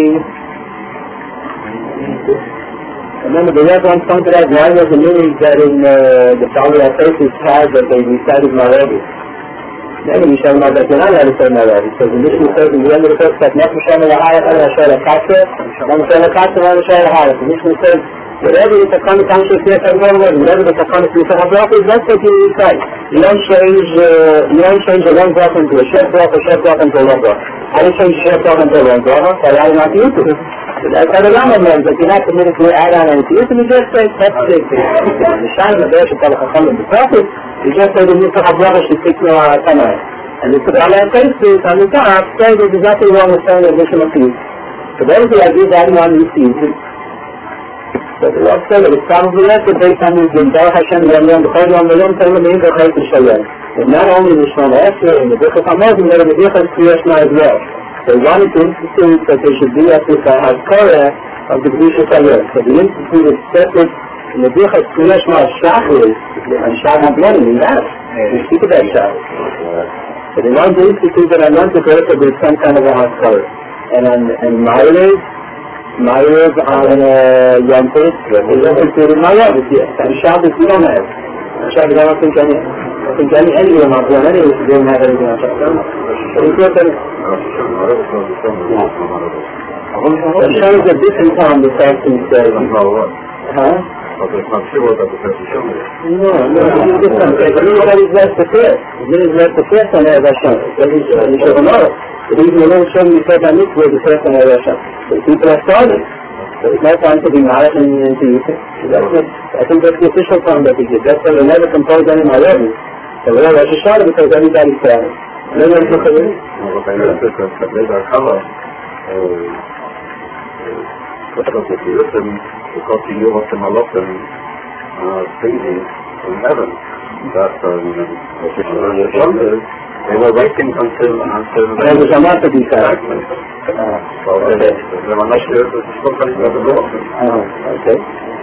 remember the Rebbe once pointed out, why was the meaning that in uh, the Talmud HaTosfos has that they recited Marabi? Then we shall know that you're not allowed to say Marabi. So the Mishnah says in the end of the first step, not Mishnah Lahayat, and Mishnah Lahakatsa, and Mishnah Lahakatsa, and Mishnah Lahayat. The Mishnah says, whatever is a kind of conscious yes and no word, whatever is a kind of Mishnah Habrachas, that's what you recite. You don't change, uh, you don't change a one bracha into a shef bracha, a shef bracha into a one bracha. How do you change a shef bracha into a one bracha? By adding on to YouTube. That's how the Rambam means, that you're not committed to add on anything. You can just say, that's the Shine of the Shekal HaChacham of the Prophet, you just say the Mishnah Habrachas should take no Tanai. And the Kabbalah HaTosfos on the top says there's exactly wrong with saying the Mishnah Habrachas. So that is the idea of adding on these things. So the Lord said that it's probably less than based on the Baruch Hashem Yom Yom, the Chayim Yom Yom, Tayim Yom Yom, Chayim Shalom. And not only the Shemona Esrei and the Birkat HaMordim, but the Birkat Kriyashma as well. They wanted to institute that there should be at this Hafkarah of the Kedusha Shalom. So the institute is separate in the Birkat Kriyashma Shachris and Shachar Bloody, in that. We speak about Shachris. So they want to institute that I want to go to there's some kind of a Hafkarah. And on and Ma'ariv, Ma'ariv on Yom Tov, is instituted Ma'ariv, yes. And Shabbos we don't have. Shabbos I don't think any, I think any, any of them are born anyway, so they don't have anything on Shabbos. So we thought that Hashem is a different time the fasting day. Huh? No, no, it's different. Everybody's left the first. Everybody's left the first on Erev Hashem. You should know. The reason we don't show you said that mitzvah is the first on Erev Hashem. So people are starting. So it's not time to be married and to use it. I think that's the official time that we did. That's why we never compose any Marabi. So we have Rosh Hashanah because everybody's starting. No one took it in. No, but I know that there's a cover. Because if you listen, because you know what the Malachim are singing in heaven, that they were waiting until until there was a matter to be said. So they were not sure that the story was the law. Okay.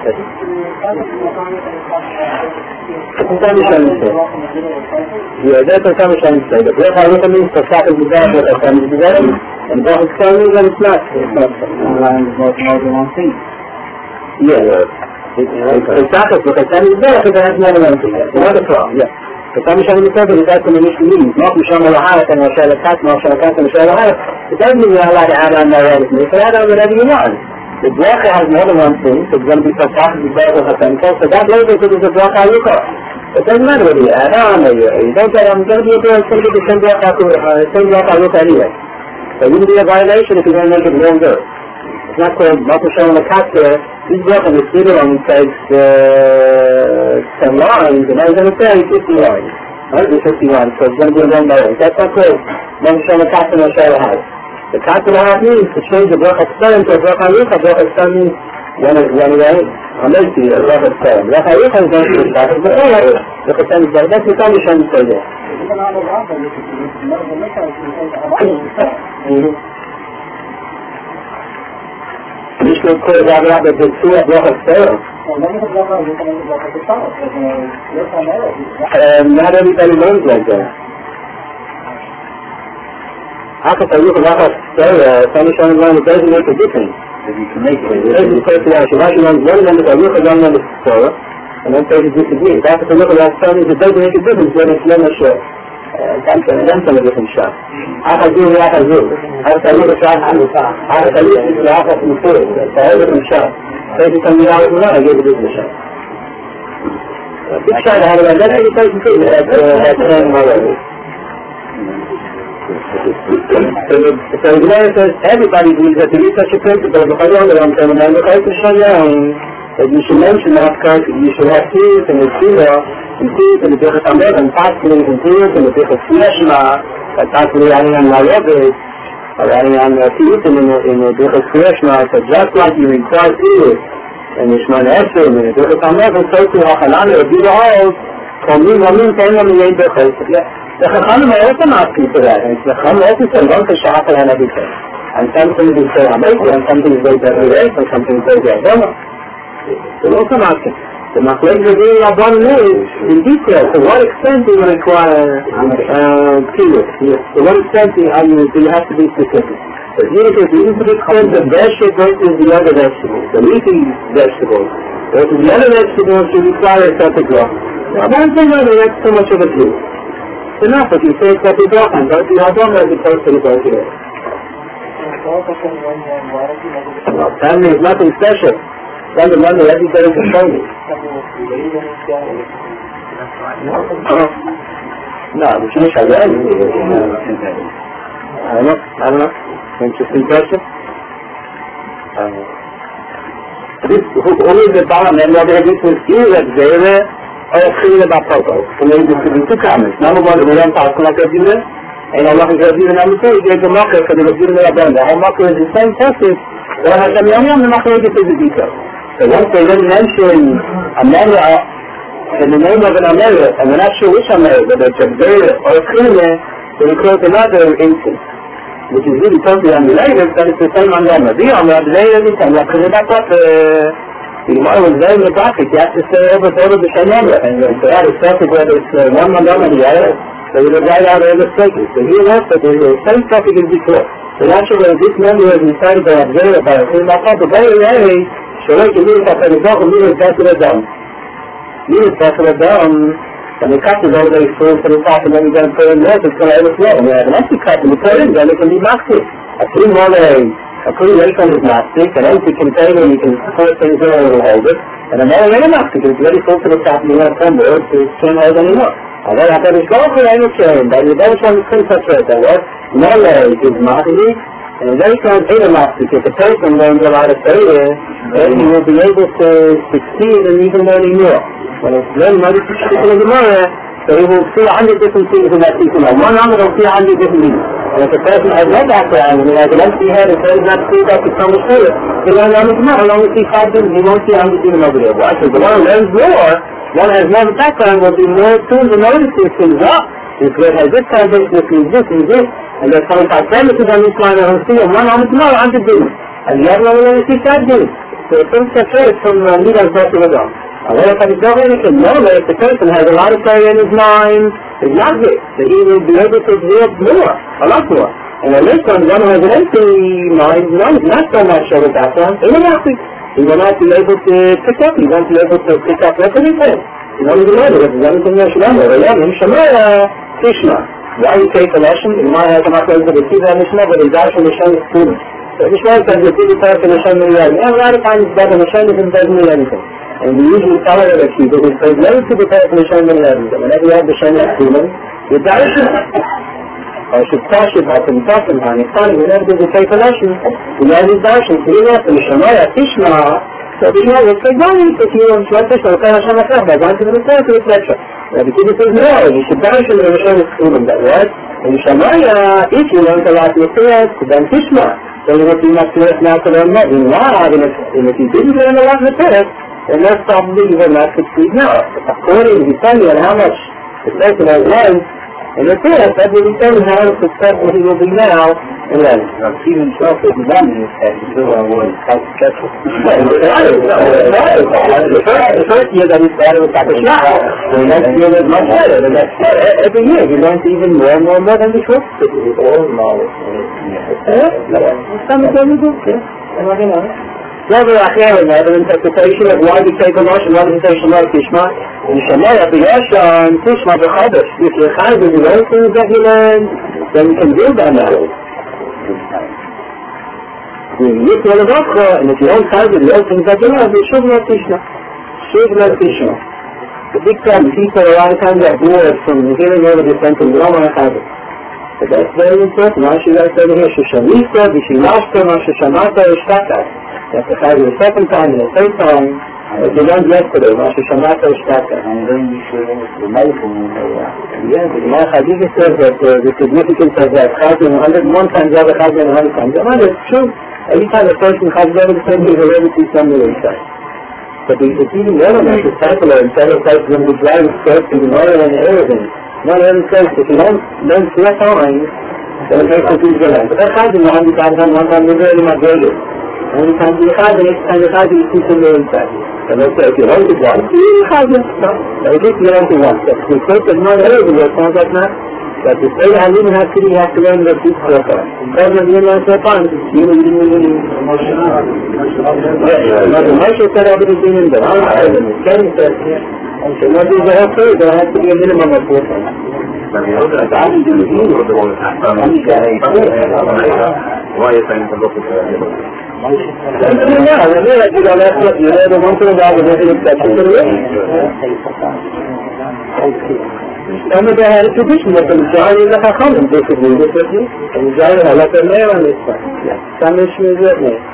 Sometimes I say, yeah, that's what I'm trying to say. The prayer I look at means to start with the God that I can be there, and God is telling me that it's not. It's not. Online is not more than one thing. Yeah. It's not that because then it's there because it has more than one thing. It's not a problem, yeah. But I'm trying to say that that's what the mission means. Not Mishama Laharat and Mishama Laharat, Mishama Laharat and Mishama Laharat. It doesn't mean you're allowed to add on more everything. You can add on whatever you want. The bracha has more than one thing, so it's going to be Fasach, the Baruch HaShem, so that labels it as a bracha Yukah. It doesn't matter whether you add on or you, you don't say, I'm going to be a bracha, it's going to be the same bracha Yukah anyway. So it wouldn't be a violation if you're going to make it longer. It's not called Malchus Shem Lakatzer. This bracha, the Siddur only takes uh, ten lines, and now he's going to say fifty lines. Right, the fifty-one, so it's going to be a long way. That's not called Malchus Shem Lakatzer and Moshe Lahai. The Katzalah means to change the bracha Tzem to a bracha Yucha. Bracha Tzem means when it when it unless you a bracha Tzem. Bracha Yucha is going to be Shabbos, but anyway, bracha Tzem is better. That's the time you should say that. Mishnah Kol Rabbi Rabbi B'Tzua bracha Tzem. Not everybody learns like that. Aka Tayuka Vaka Sarah, Sanishon Ram, it doesn't make a difference. If you can make it. It doesn't say to Rashi. Rashi runs one number, Tayuka one number Sarah, and then says it disagrees. Aka Tayuka Vaka Sarah, it doesn't make a difference whether it's Lema Shah. That's a different shot. Aka Zul, Aka Zul. Aka Tayuka Shah, Aka Tayuka Aka Zul. It's a different shot. Says it's something else, I gave it a different shot. Big shot, I had it, that's the person too, that's ten already. So the, so the Gemara says everybody believes that there is such a principle of the Chayon that I'm telling them, the Chayon that you should mention the Hafkar, you should have tears and the Tira, and tears and the Birchas Hamed, and fasting and tears and the Birchas Kriyashma, that actually I am Larevis, or I am Tears in the Birchas Kriyashma, so just like you require tears, and Yishman Esrim, and the Birchas Hamed, and so to Hachanani, or do the house, Komim, Komim, Komim, Komim, Komim, Komim, the Chachamim are also asking for that, and the Chachamim also say, don't say Shahakal and everything. And something is very amazing, and something is very very rare, and something is very very rare. They're also asking. The Machlek Revealing Rabban is in detail, to what extent do you require uh, periods? To what extent do you, do you have to be specific? So here it is, even to the extent of vegetable versus the other vegetables, the leafy vegetables, versus the other vegetables, you require a separate law. Now, I don't think that that's so much of a clue. It's enough if you say it's like a dog and don't you have one as opposed to the dog today. Well, family is nothing special. One to Monday, every day is a Sunday. No, the Jewish are there. I don't know, I don't know. Interesting question. Um, this, who is the bottom and what they have to see that they or clean about Popo. So maybe this could be two comments. Number one, we don't talk like a dinner, and Allah is a dinner. Number two, he gave the Makkah for the dinner of them. The whole Makkah is the same process. Well, I have Yom Yom, the Makkah is the detail. So once they didn't mention America in the name of an America, and we're not sure which America, whether it's a Beir or a cleaner, they quote another instance, which is really totally unrelated, but it's the same on them. The America, they every time, like, because that's what the The Gemara was very graphic. You have to say over over the Shemona, and so that is perfect whether it's uh, one mandam or the other. So you would write out all the stages. So here also the same topic as before. So not sure whether this number is decided by observer by a thing like that. But very rarely, so like you mean that the result of meaning that's what done. Meaning that's what done. And the cut is already full to the top, and then you're going to put in there, so it's going to overflow. And we have an empty cut, and you put in, then it can be mastic. A three more A pretty welcome is mastic, an empty container, you can put things in and hold it. And another way mastic, it's very full to the top, and you want to come there, so it can't hold anymore. And then after this go for any chain, but you don't want to concentrate that way. No way is mastic, and very kind of a mastic. If a person learns a lot of Torah, then he will be able to succeed in even learning more. When it's learning another particular Gemara, so he will see a hundred different things in that piece of mind. One hundred will see a hundred different things. And if a person has no background and he has an empty head and says not to see that to come to school, he will learn the Gemara. He'll only see five things, he won't see a hundred things over there. Why? Because the one who learns more, one has more background, will be more tuned to notice these things up. This way has this kind of this, this means this and this, and there's twenty-five premises on this line, and he'll see a one hundred tomorrow, a hundred things. And the other one will only see five things. So it things separate from uh, Midas Boston Adon. However, if it's not anything, no, if the person has a lot of Torah in his mind, it's not good, that he will be able to absorb more, a lot more. And on this one, one who has an empty mind, no, not so much over that one, he will not be, he will not be able to pick up, he won't be able to pick up everything. He won't even know if there's anything else wrong with it. Him Shemara, Krishna. Why you take a lesson? You might have come up with the Kiva Mishnah, but it's actually Mishnah student. So Mishnah says the Kiva person Mishnah Miriam. And a lot of times it's better Mishnah doesn't mean anything. And we usually tell her that Kiva, we say, never to the person Mishnah Miriam. Whenever you have Mishnah student, you darshan. Or should touch it up and talk and honey. Funny, whenever there's a take a lesson, you have this darshan. So you have to Mishnah Krishna. So the Gemara will say, no, if you want to let this, I'll tell Hashem Hashem, by going to the Messiah to the lecture. Now the Kiva says, no, you should darshan the Hashem is proven that, right? And Shemaya, if you learn a lot of Messiah, then Krishna. So you will be much less now to learn more. In Rav, and if you didn't learn a lot of Messiah, then that's probably you will not succeed now. According to the Sunday and how much the person has learned in Messiah, that will determine how successful he will be now Well, he himself isn't done this as he still was successful. The first year that he started with Papa Shah, the next year was much better. The next year, every year he learns even more and more and more than before. With all knowledge. Some of them are good, yeah. Never אחר, another interpretation of why we take a Rosh and why we say Shema Tishma. And Shema Yasha and Tishma B'Chodesh. If you're kind of the old things that you learn, then you can build on that. You get one of us, and if you don't kind of the old things that you learn, you should not Tishma. Should not Tishma. The big problem, people a lot of times are bored from hearing all of this sentence, they don't want to have it. But that's very important. Why should I say here, Shushamisa, Vishimashta, Mashushamata, Ishtaka. That's the fact the second time and the third time, as we learned yesterday, Mashushamata, Ishtaka. And then you should the medical yeah, the Gemara Chagigah says that uh, the significance of that Chazin one hundred one times over Chazin one hundred times. Well, it's true. Every time a person Chazin over the same thing, he's already see something inside. But it's even better than the cycle in several places when we drive first to the Gemara and everything. One of them says, if you don't learn three times, then it makes you feel good. But that Chazin one hundred times, one time, we're really not very good. And when you come to the Chazin, next time the Chazin, you see something inside. And let's say, if you learn it once, you see the Chazin. No, but at least you learn it once. If you quote the Gemara everywhere, it sounds like that. But the state of Halim has to, you have to learn that these four times. Because when you learn four times, you know, you know, you know, emotional. Yeah, the Moshe said everything in there. I'm not saying it. Kenny said, so what is the whole thing? There has to be a minimum of four times. Why are you saying to look at the I don't know, I don't know, you know, that's what, you know, the one thing about the very exception to the way. Some of them had a tradition that the majority of the Chachamim disagree with it, and the majority had let them there on this one. Some issue is written there.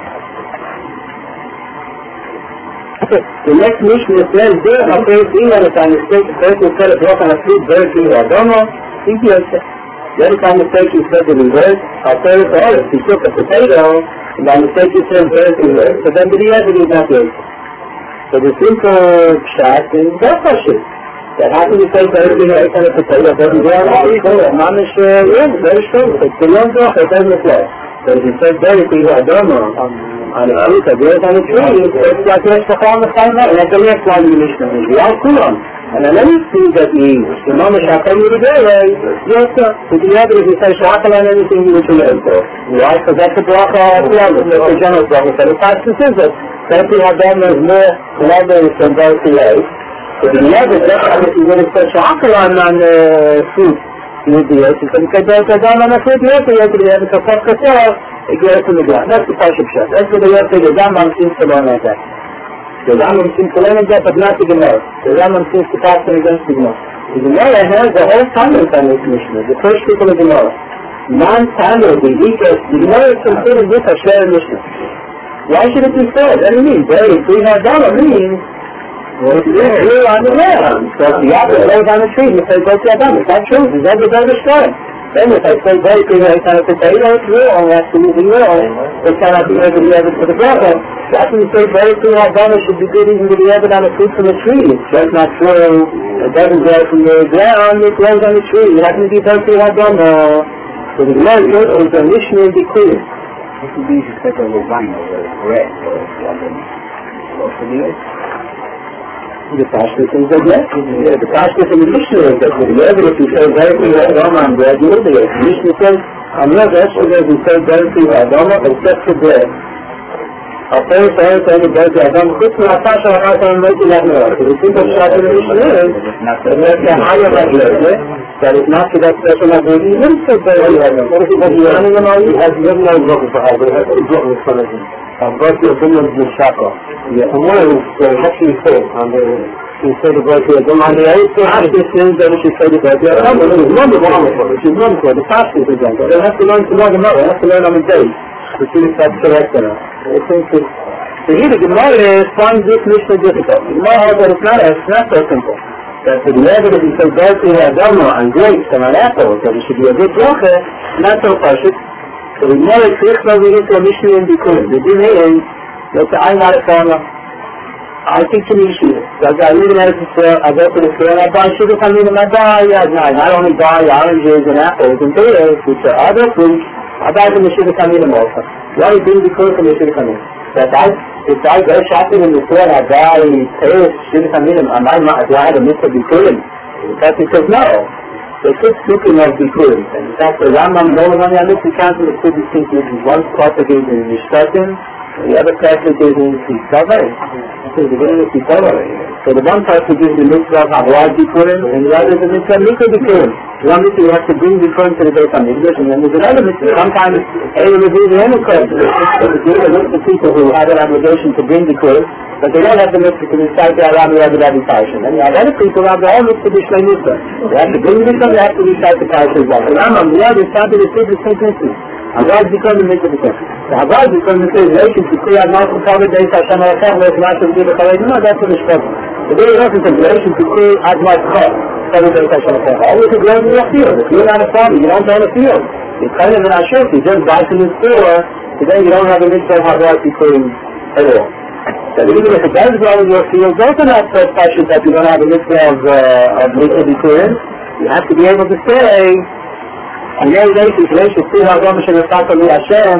The next mission is says, there are first thing on the time you take the person who said a block on a fruit, very clear, I don't know, think you have said. The other time you take you said the reverse, I'll tell you for if you took a potato, and by mistake you said very reverse, but then the other is not good. So the simple shot is that question. That how can you say very reverse on a potato, doesn't go on all equal, and I'm not sure, yeah, very strong, it's the young off, it doesn't flow. So if you said very clear, I don't know, on a fruit, a bird on a tree, it's like you're stuck on the same way, and that's the next one you mission is, we all cool on. And then let me see that means, the moment I tell you the day, yes sir, so the other if you say shakal on anything, you would learn for. Why? Because that's the bracha of the other, that's the general bracha, so the fact is that, that we have done is more collaborative than both the ways. So the other, that's how if you would have said shakal on the fruit, you would be able to say, because they're done on the fruit, you have to be able to be able to fuck yourself, it gets in the ground. That's the partial shot. That's what they have to do, the Rambam seems to learn like that. The Rambam seems to learn that, but not the Gemara. The Rambam seems to pass it against the Gemara. The Gemara has the whole comment on this Mishnah, the first people of the Gemara. Non-Tamil, the weakest, the Gemara is considered this a share Mishnah. Why should it be said? That means, hey, if we have Dhamma means, well, it's here on the land. So if the apple goes on the tree, you say, go to Dhamma. It's not true. It's every other story. Then if I say very clear, I kind of potato, it's wrong, absolutely wrong. It cannot be able to be evidence for the brother. So after you say very clear, how Dhamma should be good even to be evidence on the fruit from the tree. It's just not true. It doesn't grow from the ground, it grows on the tree. You have to be very clear, how Dhamma. So the Gemara is a Mishnah in the clear. This would be just like a Levine or a red or something. The Pashtus is like that. The Pashtus in the Mishnah is that the evidence you say very clear Adama and bread, you will be it. The Mishnah says, I'm not yesterday you say very clear Adama except for bread. I'll say it for any bread to Adama. Chutz from Atasha and Atasha and Moshe not know. So the simple shot in the Mishnah is that there's a higher Adama that is not for that special Adama. You wouldn't say very clear Adama. What is it that you're running about? You have no broken for Adama. You have to broken in front of him. I've got your opinion of the Shaka. Yeah, and one is actually full on the instead of like the on the eight this is that we should say that the other is number one for it. It's number for the past is example. They have to learn to learn another, they have to learn on the day. To see if that's correct or not. I think that so here the Gemara finds this Mishnah difficult. The Gemara has that it's not it's not so simple. That for the evidence it says directly Adama and grapes and on apples that it should be a good bracha, not so pashut. So the Gemara takes over into a Mishnah in Dikun. The din is that I'm not a farmer. I teach an issue. So I live in Eretz I go to the store and I buy sugar from them and I buy, yeah, no, not only buy oranges and apples and pears, which are other fruits, about the Meshiva Kamilim also. Why didn't be close to Meshiva Kamilim? That I, if I go shopping in the store, I buy Teres, Meshiva Kamilim, am I not, do I have a mitzvah Bikurim? That's because no. They could speaking of Bikurim. And in fact, the Rambam, no one on the mitzvah council, the two distinct reasons. One pasuk is in Mishpatim, and the other pasuk is in Tzaveh. This is the beginning of Tzaveh. So the one pasuk is the mitzvah of Havlad Bikurim, and the other is the mitzvah of Mikra Bikurim. One mitzvah you have to bring Bikurim to the Beit HaMikdash, and then there's another mitzvah. Sometimes Aaron will do the Emukim. There are lots of people who have an obligation to bring Bikurim, but they don't have the mitzvah to recite the Aram Yad Rabbi Parsha. And the other people have the whole mitzvah to Shlei Mitzvah. They have to bring Bikurim, they have to recite the Parsha as well. So Rambam, the other is starting to see the same mitzvah. Havlad Bikurim and Mikra Bikurim. The Havlad Bikurim is in relation to Kriyat Malchut Kavod Beis Hashem Alachem, where it's not to be the Chavod. No, that's what it's called. The very reference in relation to Kriyat Malchut Kavod Beis Hashem Alachem. Always to grow in your field. If you're not a farmer, you don't own a field. It's kind of an ashur. If you just buy from the store, today you don't have a mitzvah of Havlad Bikurim at all. So even if it does grow in your field, those are not so special that you don't have a mitzvah of, uh, of Mikra Bikurim. You have to be able to say, on your basis, relation to Havlad Bikurim Hashem,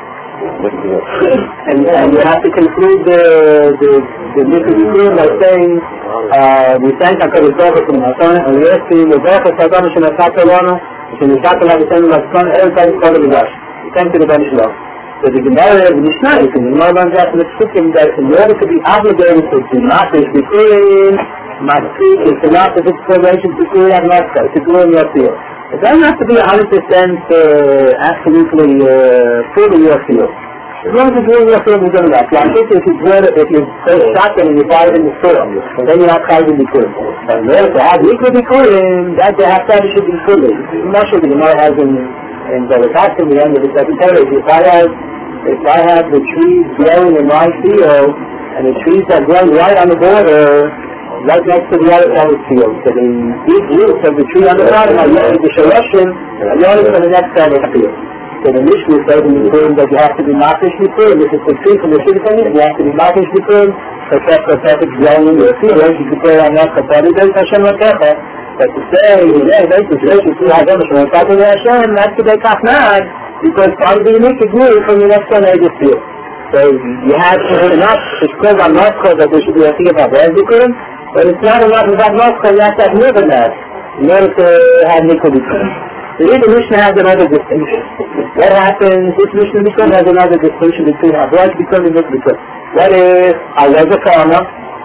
and, and you have to conclude the the the Mikra Bikurim by saying, uh, we thank HaKadosh Baruch Hu from Hashem, and we ask Him, L'Baruch HaSadam Shenasata Lanu, Shenasata Lanu L'Shem Erev Tzadik Kol HaMikdash. We thank you, the Ben Shalom. So the Gemara of the Mishnah, the Gemara learns out in the Psukim that in order to be obligated to do not be Bikurim, Masik is to not to relation to Kriyat Malchut, to grow in your field. It doesn't have to be one hundred percent uh, absolutely uh, full in your field. As long as you grow in your field, you're doing that. Like if you grow it, if you go shotgun and you buy it in the store, then you're not trying to be Bikurim. But in order to have Mikra Bikurim, that they have to have should be fully. I'm not sure the Gemara has in in Zolotachim, the end of the second paragraph. If I have if I have the trees growing in my field and the trees are growing right on the border, right next to the other other field. So the deep roots of the tree on the bottom are usually the Shorashim, and the others on the next side of the field. So the Mishnah says in the Bikurim that you have to be Makish Bikurim. This is the tree from the Shidduch HaMikdash. You have to be Makish Bikurim, except for perfect growing in your field. You can put it on that Kapari Beis Hashem Lakecha. But to say, hey, this is relation to Hashem Hashem, that's the Beikach Nag, because part of the unique grew from the next one I just field. So you have to not, it's called on not called that there should be a thing about Beis Bikurim. But it's not enough of that Moscow, you have to have more than that in order to have Mikra Bikurim. So here the Mishnah has another distinction. What happens, this Mishnah Bikurim has another distinction between Havlad Bikurim and Mikra Bikurim. What if I was a farmer,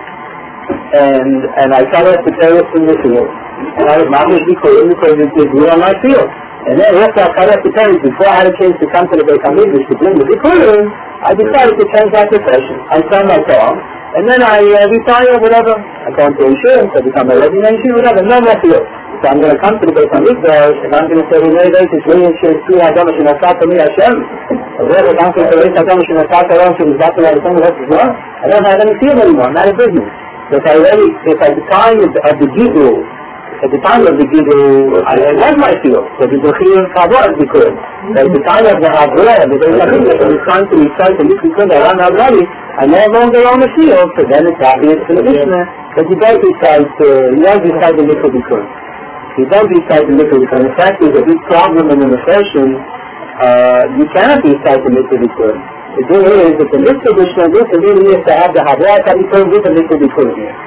and and I cut off the terrace in the field, and I was Makish Bikurim because it grew on my field. And then after I cut off the terrace, before I had a chance to come to the Beit HaMikdash to bring the Bikurim, I decided to change my profession. I sell my farm, and then I uh, retire, whatever. I go into insurance, I become a resident, whatever, no more field. So I'm going to come to the Beit HaMikdash, and I'm going to say, well, no, this is really insurance, too, I don't know, Shenasata Mi Hashem. Whatever, I'm going to say, I don't know, Shenasata Ram, Shenasata Ram, Shenasata Ram, I don't have any field anymore, not a business. So if I already, if at the time of the Gidul, at the time of the Gidul, I had my field, so the Bechir Kavod Bikurim. At the time of the Havlad, the Beit HaMikdash, when it's time to recite the Mikra Bikurim, I ran already, I no longer on the field, so then it's obvious to the Mishnah that you don't recite, uh, you don't recite the Mikra Bikurim. You don't recite the Mikra Bikurim. In fact, there's a big problem in the Mefashim, uh, you cannot recite the Mikra Bikurim. The thing is that the Mikra Bikurim, this really is to have the Havlad Bikurim with the Mikra Bikurim here.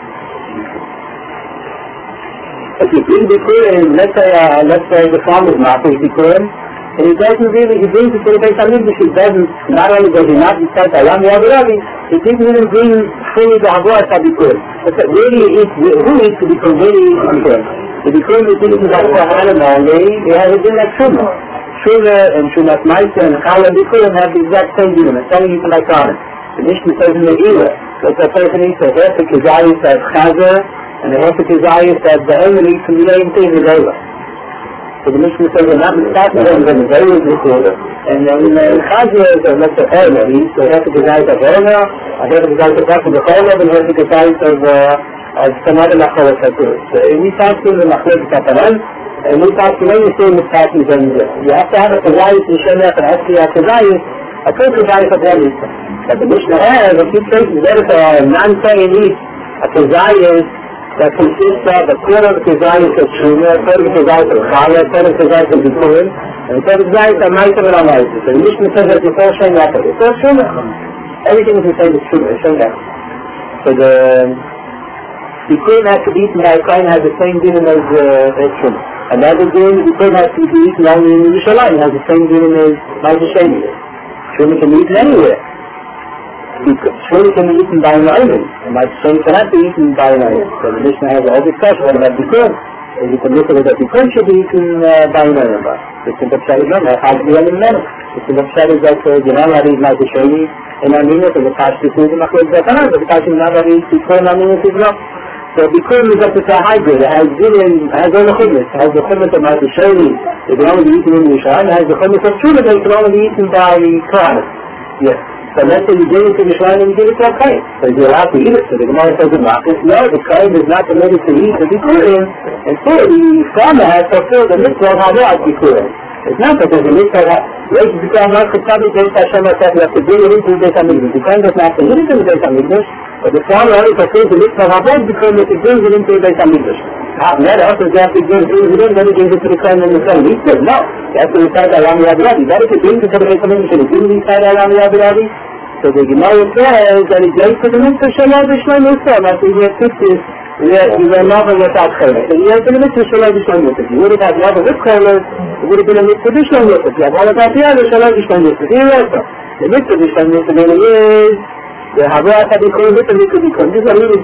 If you bring Bikurim, let's say, uh, let's say the farmer is not Bikurim, and he doesn't really, he brings it to the Beit HaMikdash, he doesn't, not only does he not recite Alam Yad, he didn't even bring fully the Havlad Bikurim. But really, it's, who needs to become really Bikurim? The Bikurim is really about the Halam only, they have a din like Shumah. Shumah and Shumat Maisa and Chala Bikurim have the exact same din, it's telling you to like on it. The Mishnah says in the Ila, that the person needs to have the Kizayis as Chazer, and the Hesed Kizayis as the Emily from the same thing as Ela. So the Mishnah says they're not mistaken them when the Ela is recorded. And then in Chazer, so let's say Ela, he's the Hesed Kizayis of Ela, a Hesed Kizayis of Hesed Kizayis and Hesed Kizayis of as some other Machal Shakur. So we talk to the Machal Shakur, and we talk to many same mistaken things. You have to have a Kizayis in Shemech and Hesed Kizayis, a two Kizayis of Ela. But the Mishnah has a few cases, there is a non-saying each, a Kizayis that consists of a quarter of Kazayas of Truma, a quarter of Kazayas of Chala, a quarter of Kazayas of Bikurim, and a quarter of Kazayas of Maitam and Amaitis. So the Mishnah says that it's all Shem Yachid. It's all Truma. Everything is the same as Truma, Shem Yachid. So the Bikurim has to be eaten by a Kohen has the same din as Truma. Another din, Bikurim has to be eaten only in Yerushalayim, has the same din as Maitam Sheni. Truma can be eaten anywhere. Truma can be eaten by an island, and my son cannot be eaten by an island. So the Mishnah has a whole discussion about Bikurim. Is it permissible that Bikurim should be eaten uh, by an island? It's in the Pshat is not, it has to be an island. It's in the Pshat is that you're not allowed to eat Maitam Sheni in Armenia, so the Pashto food in Machloek Zakanan, but the Pashto is not allowed to eat Bikurim in Armenia as well. So Bikurim is up to a high grade. It has Zilin, it has all the Chummas. It has the Chummas of Maitam Sheni. It can only be eaten in Yerushalayim. It has the Chummas of Truma that it can only be eaten by Kohanim. Yes. So let's say you give it to Yerushalayim and you give it to a Kohen. So you're allowed to eat it. So the Gemara says in Marcus, no, the Kohen is not permitted to eat the Bikurim. And so the farmer has fulfilled the mitzvah of Havah Bikurim. It's not because the mitzvah of Havah Bikurim not Chatzabit Beis Hashem Hashem. You have to bring it into the Beis HaMikdash. The Kohen doesn't have to eat it in the Beis HaMikdash, but the farmer only fulfills the mitzvah of Havah Bikurim if he brings it into the Beis HaMikdash. That also is that he brings it in, then he gives it to the Kohen and the Kohen eats it. No. You have to recite Alam Yadirabi. That if he brings it to the Beis HaMikdash and he didn't recite Alam Yadirabi, so the Gemara says that he goes to the mitzvah Shalai B'Shlai Mitzvah. After he had fifties, he had never without Kohen. So he has been a mitzvah Shalai B'Shlai Mitzvah. If he would have had never with Kohen, it would have been a mitzvah B'Shlai Mitzvah. If you have all about the other Shalai B'Shlai Mitzvah. Here also, the mitzvah B'Shlai Mitzvah is the Havah Bikurim with the mitzvah Bikurim. This is a really,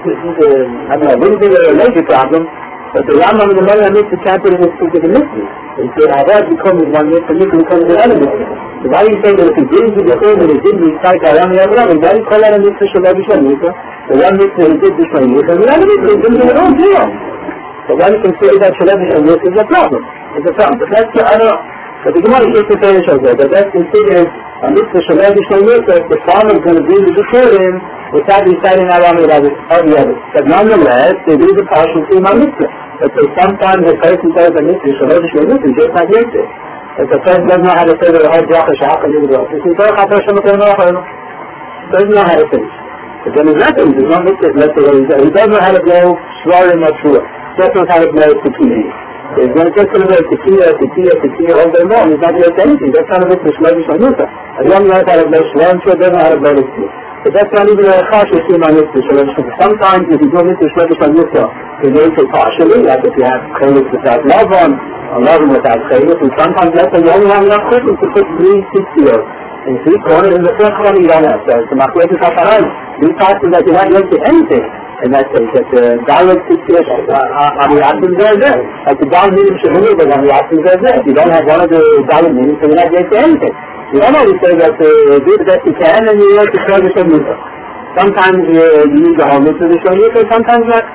I don't know, really big a major problem. But the Rambam in the Maya mitzvah can't put it into the mitzvah. He said Havah Bikurim is one mitzvah, mitzvah becomes another mitzvah. So why do you say that if he didn't do the Kohen and he didn't recite Alam Yadirabi, why do you call that a mitzvah Shalai B'Shlai Mitzvah? The one mitzvah he did B'Shlai Mitzvah, and the other mitzvah he didn't do it all zero. So why do you consider that Shalai B'Shlai Mitzvah is a problem? It's a problem. But that's, I don't know. But the Gemara is to say that that's considered a mitzvah Shalai B'Shlai Mitzvah if the farmer is going to bring the Bikurim without reciting Alam Yadirabi or the others. But nonetheless, they do the partial theme on mitzvah. But so sometimes the person says a mitzvah Shalai B'Shlai Mitzvah is just not yet. If the person doesn't know how to say the whole bracha shahach and do the bracha, he says, "Chafar Hashem Elokeinu Melech doesn't know how to finish. But then there's nothing. There's no mitzvah. Let's say what he says. He doesn't know how to blow shvarim or shua. He doesn't know how to blow tekiya. He's going to just going to blow tekiya, tekiya, tekiya all day long. He's not going to say anything. That's not a mitzvah Shalai B'Shlai Mitzvah. As long as he knows how to blow shvarim, shua doesn't know how to blow tekiya. But that's not even a partial theme on mitzvah Shalai B'Shlai Mitzvah. Sometimes if you do mitzvah Shalai B'Shlai Mitzvah, you may say partially, like if you have chaylik without love on, or love without chaylik, and sometimes let's say you only have enough quickness to put three tekiya in three corners, in the first corner you don't have. So it's a machloek hafaran. These passes that you have not to anything. In that case, that the direct tekiya, on the atom there, there. Like the down meaning should move, but on the atom there, there. If you don't have one of the direct meanings, so you're not going to anything. You don't always say that uh, do the best you can, and you have to show the mitzvah. Sometimes uh, you use the whole mitzvah to show mitzvah, sometimes not.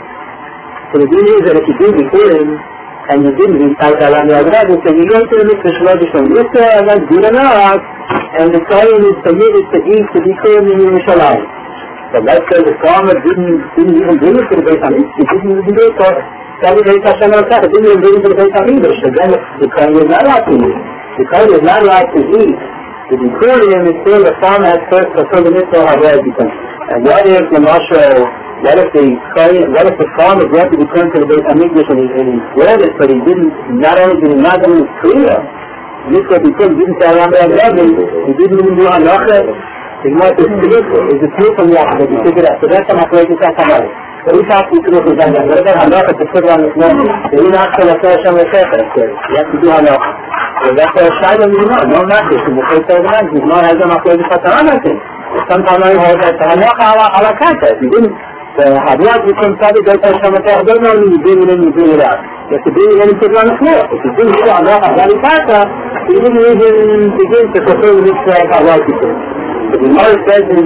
So the thing is that if you do before him, and you didn't recite Alam Yadirabi, so you go to the mitzvah Shalai B'Shlai Mitzvah, and that's good enough, and the Kohen is permitted to eat the Bikurim in Yerushalayim. So let's say the farmer didn't, didn't even bring it to the Beis HaMikdash, he didn't even do it for Shabbat Beis Hashem Elokeinu, he didn't even bring it to the Beis HaMikdash. So then the Kohen is not allowed to eat. The Kohen is not allowed to eat. The Bikurim is still the farmer has first fulfilled the mitzvah of Havah Bikurim. And what if the Moshe, what if the what if the farmer brought the Bikurim to the Beis HaMikdash and he, and he brought it, but he didn't, not only did he not do it clear, this was Bikurim didn't say Alam Yadirabi, he didn't even do Hanacha, the Gemara is true, is the truth from Yachid, you figure out. So that's the machloek hafaran. So we talk to you through that, but then Hanacha to put on this moment, so you not going to say Hashem Elokeinu, you have to do Hanacha. So that's a shayla you know, no matter, so the first time around, the Gemara has a machloek hafaran, I think. Sometimes I heard that Hanacha ala kata, if you didn't, the Havah Bikurim Tzaddik Beis Hashem Elokeinu, don't know you bring it in, you bring it out. You have to bring it in and put it on the floor. If you didn't do Hanacha ala kata, you didn't even begin to fulfill the mitzvah of Havah Bikurim. So the Gemara says in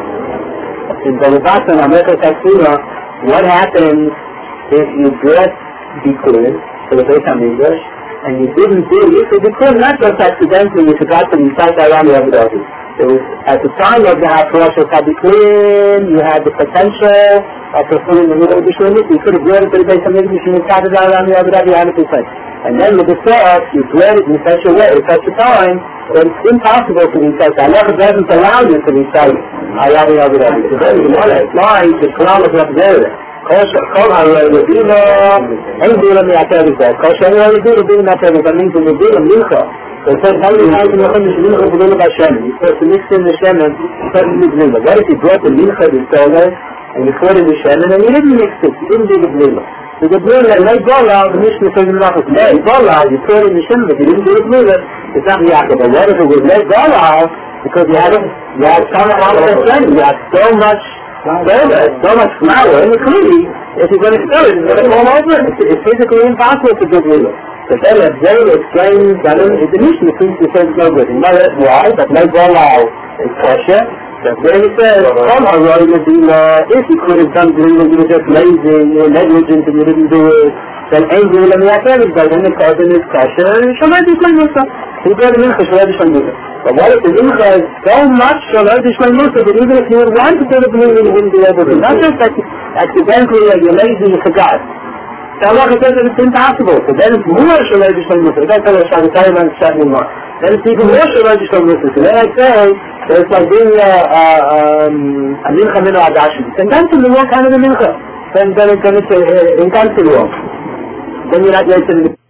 in Balabatan, America Taksura, what happens if you brought Bikurim to the Beis HaMikdash and you didn't do it? So Bikurim not just accidentally, you forgot to recite Alam Yadirabi. It was at the time of the Hafrosh of Bikurim, you had the potential of fulfilling the middle of the Bikurim. You could have brought it to the Beis HaMikdash and you recited Alam Yadirabi one hundred percent. And then with the thought, you brought it in such a way, in such a time, that it's impossible to recite. Allah doesn't allow you to recite Alam Yadirabi. So then the Gemara applies the Kalam of Rabbeinu. כל הרבינו אין בילה מייתר בזה, כל שאני הרבינו בילה מייתר בזה, אני זה מבילה מלכה, וזה גם להיכנס למלכה משמילכה ובלולה בשמן, because the mixed in the shaman, it's not in the blula. What if you brought the milcha to solar, and you poured in the shaman, and you didn't mix it, you didn't do the blula. So the blula, like bola, the Mishnah says in the Rachos, like bola, you poured in the shaman, but you didn't do the blula, it's not Yaakov. But what if it was like bola, because you had, you had some amount of shaman, you had so much soda, so much flour in the cookie, if you're going to stir it, it's going to come over. It's, it's physically impossible to do blula. So then it's very explained that in the Mishnah seems to say no good. You know that's why, but like bola is kosher. So then he says, some are right with the if you could have done blula, you were just lazy, you were negligent and you didn't do it, then ain't blula miyateh, but then the carbon is kosher, shalai dishmai musa. So you go to mincha, shalai dishmai musa. But what if the mincha is so much shalai dishmai musa, that even if you would want to do the blula, you wouldn't be able to. Not just that accidentally, like you're lazy, you forgot. So Allah says that it's impossible. So then it's more shalai dishmai musa. That's how it's Shabbatai and Shabbat more. Then it's even more shalai dishmai musa. So then I say, that it's like being a, a, um, a mincha minu adashi. Then that's in the wrong kind of a mincha. Then, then it's, then it's uh, in cancer wrong. Then you're not going to the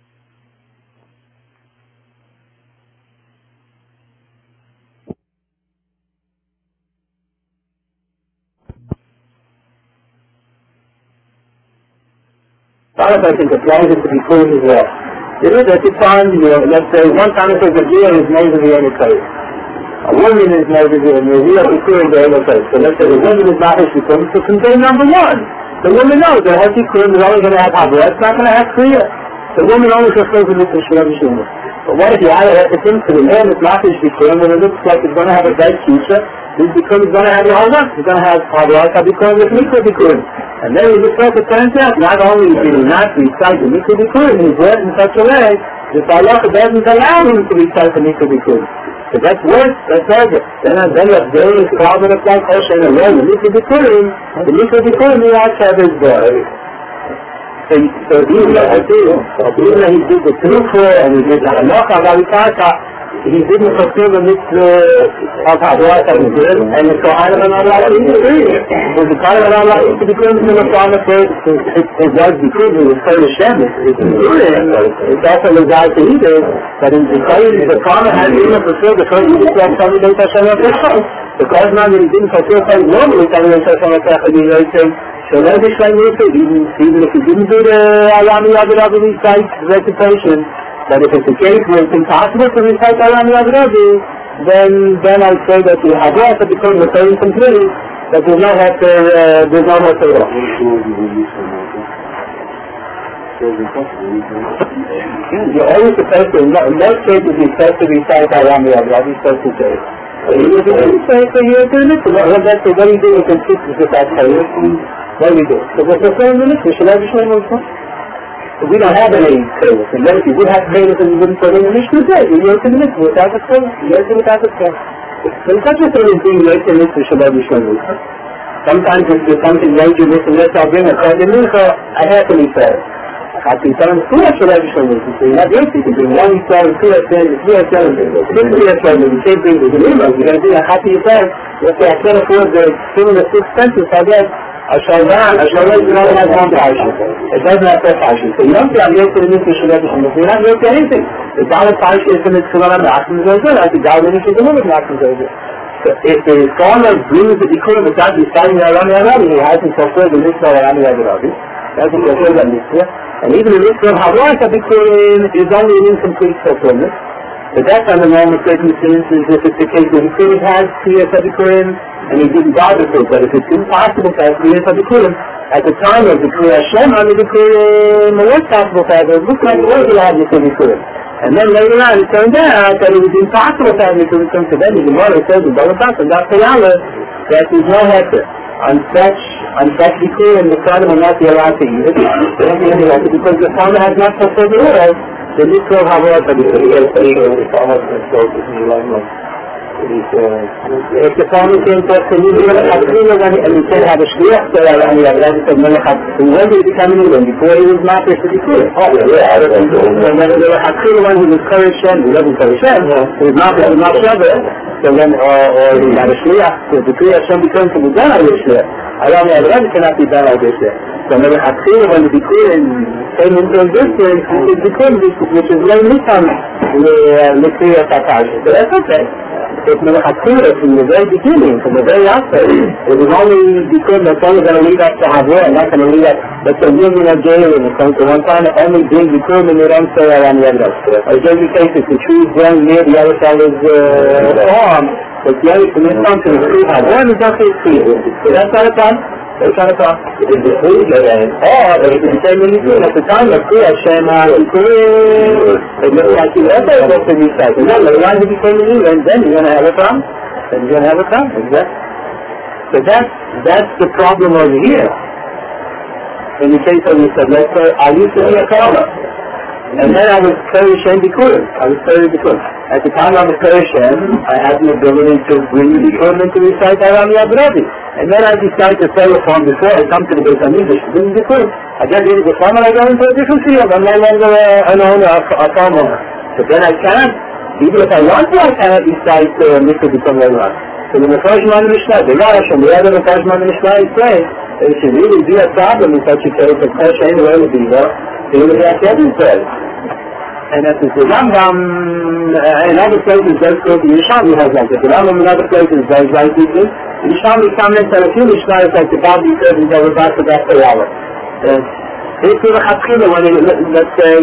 I think applies it to be clean as well. You know that you find, you know, let's say one time it says a deer is made of the other place. A woman is made of the other place. We have to clear the other place. So let's say the woman is not actually clean, so contain number one. The woman knows that healthy clean is only going to have habra. It's not going to have clear. The woman only fulfills the mitzvah shel Yishuma. But what if you add a thing to the man that's not actually clean, when it looks like it's going to have a bright future, this becomes going to have your whole life. It's going to have habra, it's going to be clean. And then we just start to turn out, not only did he not recite the Mikra Bikurim, he did it in such a way that Allah doesn't allow him to recite the Mikra Bikurim. So that's worse, that's harder. Then then you have various problems like Osha and Arel, the Mikra Bikurim, the Mikra Bikurim, he has to have his boy. So, so even though he did the Trukha and he did the Halacha, he didn't fulfill the mitzvah of Hadrat HaMikra, and the Kohanim are not allowed to eat it. Because the Kohanim are not allowed to eat the Bikurim in the Kohanim first, it was Bikurim, it was Kohanim Hashem, it's Bikurim, it's also allowed to eat it, but in the Kohanim, the Kohanim has even fulfilled the Kohanim Yisrael Tzami Beit Hashem HaKoshai. The Kohanim now that he didn't fulfill Kohanim normally Tzami Beit Hashem HaKoshai, so let me explain this, even if he didn't do the Ayami Yadirabi recite recitation, that if it's a case where it's impossible to recite Ayami Yadirabi, then then I say that the Hadrat that becomes the same completely, that there's no heter, uh, there's no heter at all. You're always supposed to, in most cases you're supposed to recite Ayami Yadirabi, you're supposed to say it. So you're supposed to hear the mitzvah. What do you do with the mitzvah with that prayer? What do we do? So we're fulfilling the mitzvah. Should I be showing the mitzvah? We don't have any prayer. And then if you would have prayers and you wouldn't put in the mitzvah, say you go to the mitzvah without the prayer. You go to without the prayer. So it's not just only being late to the mitzvah, should I be showing the mitzvah? Sometimes if there's something major missing, let's I'll bring a card in mitzvah, I have to be prayer. I can tell them two should I be showing the mitzvah. So you're not going to do one prayer, two prayer, three prayer, six prayer, you can't bring the mitzvah. You're going to be a happy prayer. Let's say I can't afford the similar six cents, I guess. A Shalvan, a Shalvan doesn't have one Parsha. It doesn't have that Parsha. So you don't say, I'm here to the mitzvah Shalvan Shalvan. You're not here to anything. The dollar Parsha is the mitzvah Shalvan Shalvan Shalvan. I think God is the mitzvah Shalvan Shalvan. So if the scholar brings the Bikurim without deciding the Arami Arabi, he hasn't fulfilled the mitzvah Arami Arabi. He hasn't fulfilled that mitzvah. And even the mitzvah of Havrat Bikurim is only an incomplete fulfillment. But that's under normal circumstances if it's the case where the Bikurim has Kriyas HaBikurim and he didn't bother to it. But if it's impossible to have Kriyas HaBikurim, at the time of the Kriyas Hashem on the Bikurim, it was possible to have it. It looked like it was allowed to have Bikurim. And then later on it turned out that it was impossible to have Bikurim. So then the Gemara says in Bava Basra, that there's no heter. On such, on such Bikurim, the Kohanim will not be allowed to eat it. Because the Kohanim has not fulfilled the order. The mitzvah of Havrat HaBikurim. If the farmer came to us and you and you can't have a shliach there and you have a said Melech HaKriya, when did he become an Ulam? Before he was matter to Bikurim. Oh, yeah. And when the HaKriya, when he was Koresh Shem, he wasn't Koresh Shem, he was not Shabbat. So then, or, or he had a shliach, so the Kriya Hashem becomes to be done like this shliach. Aram Yadran cannot be done like this shliach. So when Hatzir, when the Bikurim came into existence, it became this, which is like Nisan, the Kriya Tatash. But that's okay. It's Hatzir from the very beginning, from the very outset. It was only Bikurim that's only going to lead us to Havur, and not going to lead us, that's a union of Jailing. So one time it only brings Bikurim and they don't say Aram Yadran. Or in every case, if the tree is growing near the other fellow's farm, but the other from this time to the tree has one is not his tree. So that's not a problem. That's not a problem. It is the tree that is hard, but it's the same when you do it. At the time of Kriya Hashem, it looks like you ever go to recycle. Then later on you become a new, and then you're going to have a problem. Then you're going to have a problem. Exactly. So that's, that's the problem over here. In the case of Yisrael, let's say, I used to be a Kala. And then I was Karish and Bikurim. I was Karish Bikurim. At the time I was Karish, I had the ability to bring the Bikurim and to recite Aram Yadrabi. And then I decided to say it from before I come to the Beis HaMikdash to bring the Bikurim. I get rid of the farm and I go into a different field. I'm no longer an owner, a farm owner. But then I can't, even if I want to, I cannot decide to Mikra Bikurim later on. So the Mefashim on the Mishnah, the Rosh and the other Mefashim on the Mishnah is saying that it should really be a problem in such a case of Kosh anyway with the they would have Kevin says. And that is the Rambam, uh, in other places, does go to Yishami has like it. The Rambam in other places does like it. Yishami comments that a few Mishnahs like the Bobby says is over back to that hour. It's in the Chatzchila when it, let's say,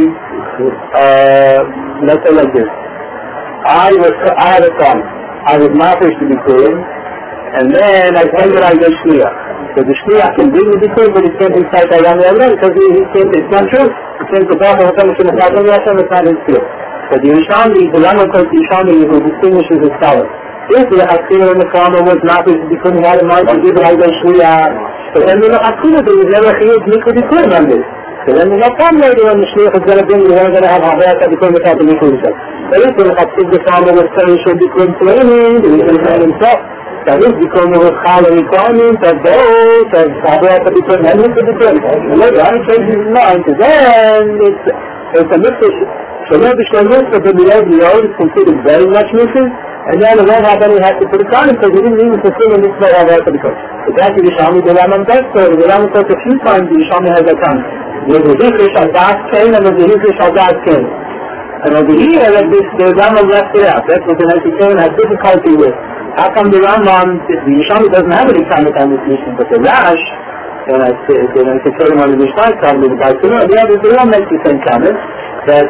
uh, let's say like this. I was, I had a son. I was Mafish to be clear. And then I came that I get Shliach. So the Shliach can bring the Bikurim, but it can't incite Aram Yadran because he, he can't, it's not true. It can't go back and come to the Chazon Yashem, it's not his field. So the Yerushalmi, the Rambam calls the Yerushalmi who distinguishes his scholars. If the Hatzir in the farmer was not, he couldn't have a mind to give like a Shliach. So then the Hatzir, there was never a Chiyuv Mikra Bikurim on this. So then there's no problem later when the Shliach is going to bring, we're going to have Havayat Bikurim without the Mikra Bikurim. But if the Hatzir the farmer was saying should Bikurim training, then he's going to find himself. That is because there was Chala requirement that those that Havayat Bikurim and Mikra Bikurim. And later on he changes his mind, because then it's, it's a Mikra. So maybe Shlomo Mikra, but the Yod Yod is considered very much Mikra. And then the one Havayat he had to put it on because he didn't even fulfill the Mikra Havayat Bikurim. So that's the Yerushalmi, the Rambam does so. The Rambam says a few times the Yerushalmi has a comment. There's a Hikrish al Das Kain and there's a Hikrish al Das Kain. And over here, like this, the Rambam left it out. That's what the Hikrish Kain has difficulty with. How come the Rambam, the Yerushalmi doesn't have any comment on this mission, but the Rash, and I say, and I say, on the Mishnah comment, the Baituna, the other, the Rambam makes the same comment, that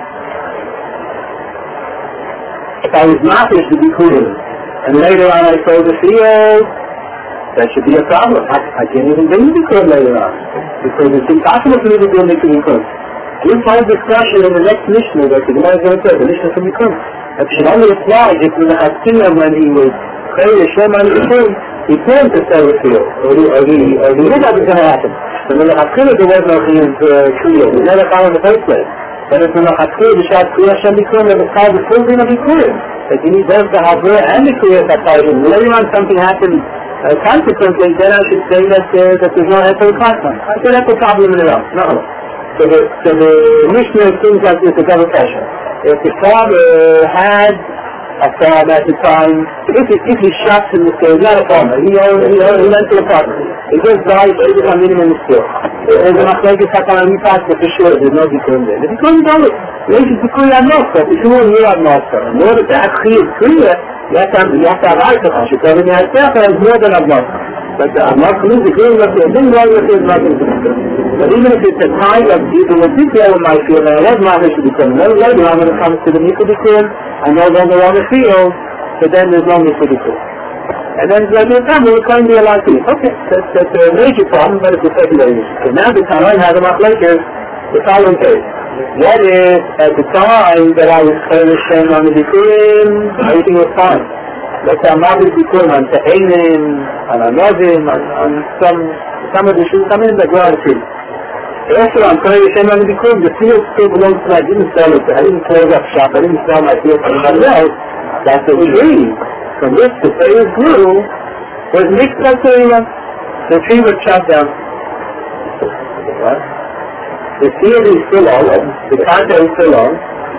if I was not this to be clear, and later on I sold the field, that should be a problem. I, I can't even bring the Bikurim later on, because it's impossible for me to do a Mikra Bikurim. We'll find discussion in the next Mishnah that the Gemara is going to say, the Mishnah from Bikurim. That should only apply if the Hatzir, when he was created a Shem on the Bikurim, he planned to sell the field, or he, or he, or he knew that was going to happen. So when the Hatzir, there was no Chiyuv Kriya, we never found in the first place. But if the Hatzir, the Shad Kriya Shem Bikurim, it was called the full thing of Bikurim. That you need both the Havur and the Kriya Tattayim. Later on something happened, Uh, consequently, then I should say that, uh, that there's no Heter Klasman. I say that's a problem in Iran. No. So the, so the Mishnah seems like it's a double pressure. If the father had a farm at the time, if he, if he shops in the store, he's not a farmer. He owned, he owned, he went to a property. He just died, he was a minimum in the store. There's a Machlekes Hakam and Mipas, but for sure there's no Bikurim there. The Bikurim don't look. There's a Bikurim on Nostar. If you want to hear on Nostar, in order to have Chiyuv Kriya, you have to have, you have to have Aitach. You tell me you have to have more than Abnot. But the Abnot means the Kriya of the thing wrong with it is nothing to do. But even if it's a time of even with people in my field, and I was Mahish to become later on when it comes to the Mikra Bikurim, I no longer on the field, so then there's no Mikra Bikurim. And then there's no problem, we're going to be a lot of people. Okay, that's, that's a major problem, but it's a secondary issue. So now the time I have a Machlekes, the following case. That is, at the time that I was Shem on the Bikurim, everything was fine. Let's say I'm not with Bikurim on Te'enim, on Anovim, on, on some, some of the shoes, some of the ground trees. After I'm Shem on the Bikurim, the field still belongs to me. I didn't sell it, I didn't close up shop, I didn't sell my field to anybody else. That's a tree. From which the players grew, was mixed up to anyone. The tree was chopped down. What? The field is still on, the content is still on,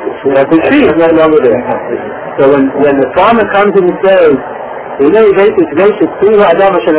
That the tree is no longer there. So when, when the farmer comes and says, you know, they should see Adam Hashem,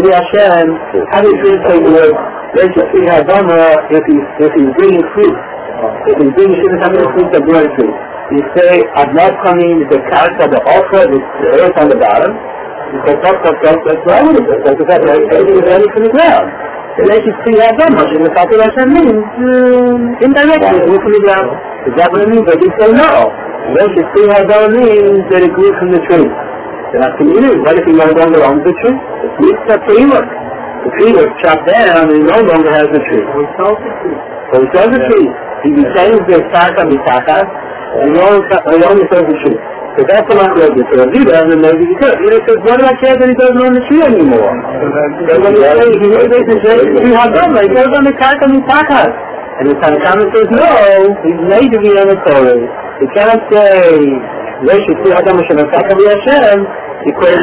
how do you translate the word, they should see Adam if he's, if he's bringing fruit? If he's bringing fruit, the growing fruit. You say, Adnab coming, the character, the offer, the earth on the bottom. You say, that's what's wrong with it. That's the fact that everything is ready from the ground. The they should see Adam Hashem, the fact that Hashem means, indirectly, it grew from the ground. Is that what it means? But you say, no. They should see Adam means that it grew from the tree. Then after you knew, what if he no longer owns the tree? The tree is a tree work. The tree was chopped down and he no longer has the tree. So he sells the tree. So he sells the tree. He retains the Saka Mitaka and he only sells the tree. So that's the matter of it. So if he doesn't know he could. He says, what do I care that he doesn't own the tree anymore? So when he says he motivates the tree, he has done like he goes on the Saka Mitaka. And the Tanakh says, no, he's made to be on the Torah. He cannot say, they should see Adam Hashem and Saka Hashem, because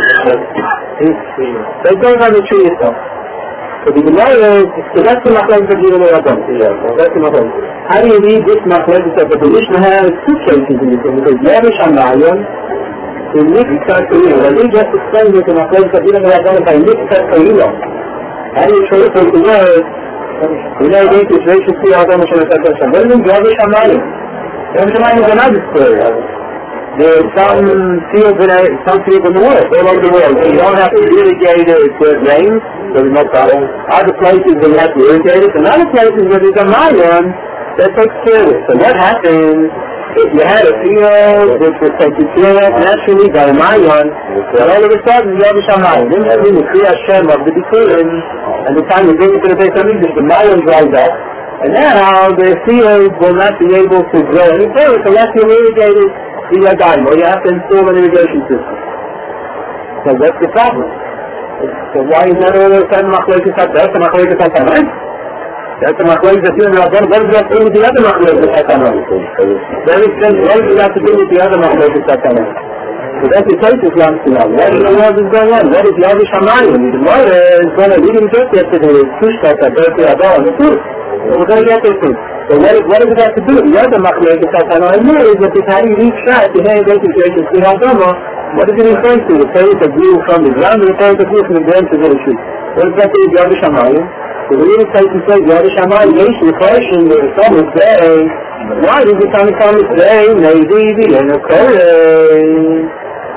so it goes on the tree itself. So the Gemara is, so that's the Machlokes of Yehuda and Adam. That's the Machlokes. How do you read this Machlokes that the Mishnah has two cases in this one? Because Yehuda Shamayon, the Mikvah Torah. When we just explained with the Machlokes of Yehuda and Adam by Mikvah Torah, how do you translate the word, you know, they should see Adam Hashem and Saka Hashem. What do you mean Yehuda Shamayon? Yehuda Shamayon is another story. There's some fields in a, some fields in the world, all over the world. You don't have to irrigate it where it rains, so there's no problem. Other places where you have to irrigate it, and other places where there's a mayon that takes care of it. So what happens if you had a field which was taken care of naturally by a mayon, then all of a sudden you have a shamayim. Then you have the Kriya Hashem of the Bikurim, and the time you bring it to the Beit HaMikdash, the mayon dries up, and now the field will not be able to grow any further unless you irrigate it. You are dying, or you have to install an irrigation system. So what's the problem? So why is that all of a sudden Machlokes at that's the Machlokes at Tanai? That's the Machlokes at Yehuda and Adam. What does that do with the other Machlokes at Tanai? Very simple. What does that do with the other Machlokes at Tanai? So that's the case of Yom Kippur. What in the world is going on? What is Yehuda Shamayim? The Gemara is going to read him just yesterday. Tushkat at Berkei Adam on the truth. We're going to get this thing. So what, what does it have to do? The other Machlokes at Tanai is that the time you reach out, the hand goes to Jacob, see how Dhamma, what is it referring to? The place that grew from the ground, the place that grew from the ground to the tree. What does that do with Yehuda Shamayim? So the real place to say Yehuda Shamayim, Yesh, the question that some would say, why does the Tanakh come to say, maybe the Yehuda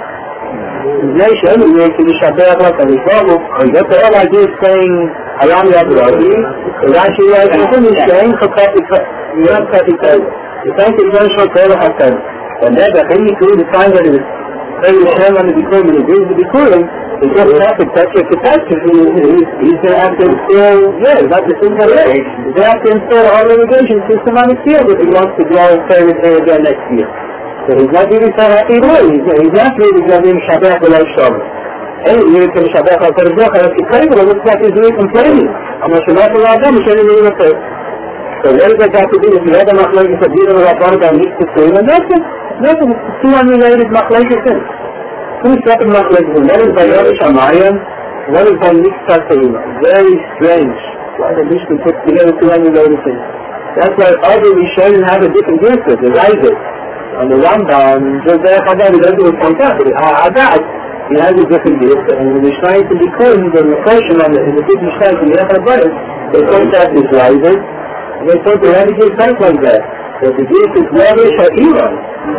Yesh, anyway, to the Shabbat, like a Rizal, that's the whole idea of saying, Hayam Yadradi, is actually like a finish saying, for Katik, you have Katik, the time to learn Shal Torah HaKadosh. And then, the thing you do, the time that it is very Hashem on the Bikurim, and it brings the Bikurim, it's just Katik, that's your catastrophe, he's going to have to install, yeah, it's not the same kind of way, he's going to have to install our irrigation system on the field if he wants to grow and serve it there again next year. So he's not really so happy at all. He's, he's not really going to Shabbat without Shabbat. Any year to Shabbat without Shabbat, and if you pray, but it looks like he's really complaining. I'm not Shabbat without Shabbat, he's really really pray. So what does that have to do with the other Machlokes of Yehuda and Adam and Mitzvah Torah? And that's it. Nothing. It's two unrelated Machlokes things. Two separate Machlokes. One is by Yehuda Shamayim, one is by Mitzvah Torah. Very strange. Why the Mishnah put together two unrelated things. That's why other Rishonim have a different answer. They write it. On the Rambam, just there, he doesn't do it point out, but Haddad, he has a different gift, and when he's trying to be cool, the reflection on the, in the big Mishnah, the Haddad, they point out his riser, and they point out how to give thanks like that. So the gift is lavish or Iran.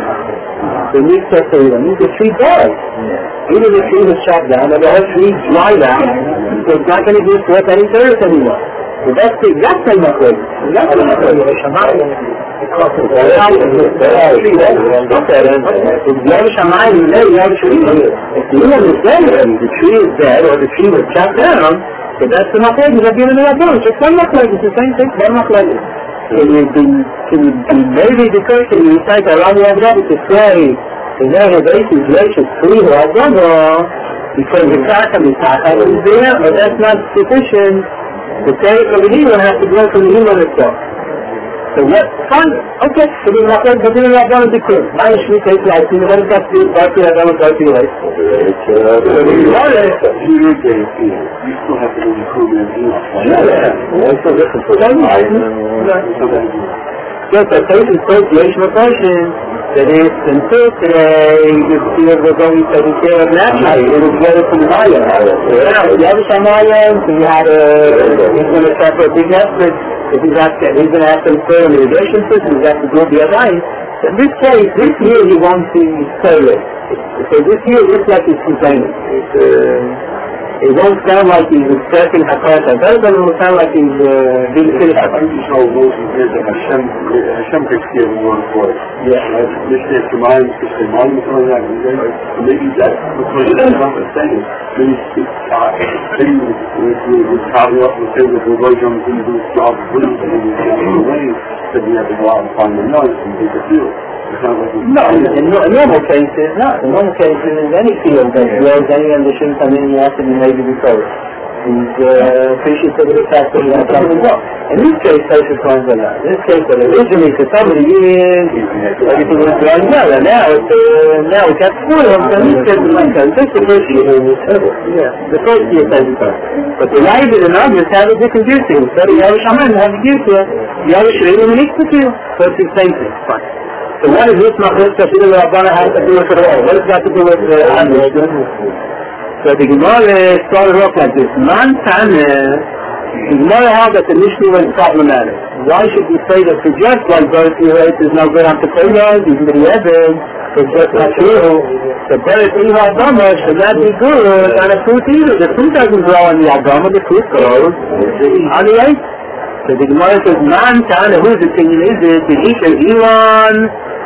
The Mitzvah Torah means the tree dies. Even the tree was chopped down, and the whole tree dried out, so it's not going to give forth any service anymore. So that's the exact same Machlokes. That's the Machlokes. Because it's a tree that if you have a Shamayim there, you have a tree. If you understand it, the tree is dead or the tree was chopped down, so that's the Machlokes that given the Rabban. It's just one Machlokes. It's the same thing, one Machlokes. Can you be, can you be maybe the person you recite around the Rabban to say, the Neher Beis is gracious, free or Rabban, because the Kaka is there, but that's not sufficient. The Torah from the Iman has to grow from the Iman itself. So what? Fine. Okay. So the Machlokes, but then Rabban is the Krim. Now you should take life. You know what is that to you? Back to Rabban is back to your life. So you are there. You still have to do the Krim and Iman. Yeah. It's so different. Just a case association of function that is until today, the field was always taken care of naturally. It was together from the Maya. Now, the other Maya, so you had a, he's going to start for a big effort. If he's got, he's going to have some further irrigation system, he's got to go the other line. In this case, this year he wants to say it. So this year it looks like he's complaining. It's, uh, it won't sound like he's expressing Hakata. That doesn't sound like he's uh, being finished. I think you know Moses is that Hashem, Hashem takes care of one for us. Yeah. This is the mind, it's the mind of the mind. Maybe that's because it's not the same. Maybe it's uh, maybe we're carving up the things that we're going to do this job, putting it in the way that we have to go out and find the noise and take the field. No, in, no, in normal cases, not. In normal cases, in any field that grows any and there shouldn't come in, you have to be maybe before. He's uh, appreciative of the fact that he has something wrong. In this case, social crimes are not. In this case, that originally for so many years, everything was going well, and now it's, uh, now it's got spoiled, so in this case, it's like that. This is the first year, yeah, the first year social crime. But the life of the numbers have a different juicing. So the Yavish Amen have a juice here. The Yavish Amen is the field. So it's the same thing. Fine. So what is this Machlis Tafid al-Rabbana has to do with it all? What does that to do with the Amish? So the Gemara started off like this. Man Taneh, the Gemara held that the Mishnah was problematic. Why should we say that for just one birth you rate is no good on the Koyas, even the Eben, it's just not true. The birth you have Adama should not be good on a fruit either. The fruit doesn't grow on the Adama, the fruit grows on the eight. So the Gemara says, Man Taneh, whose opinion is it? The Isha Iran,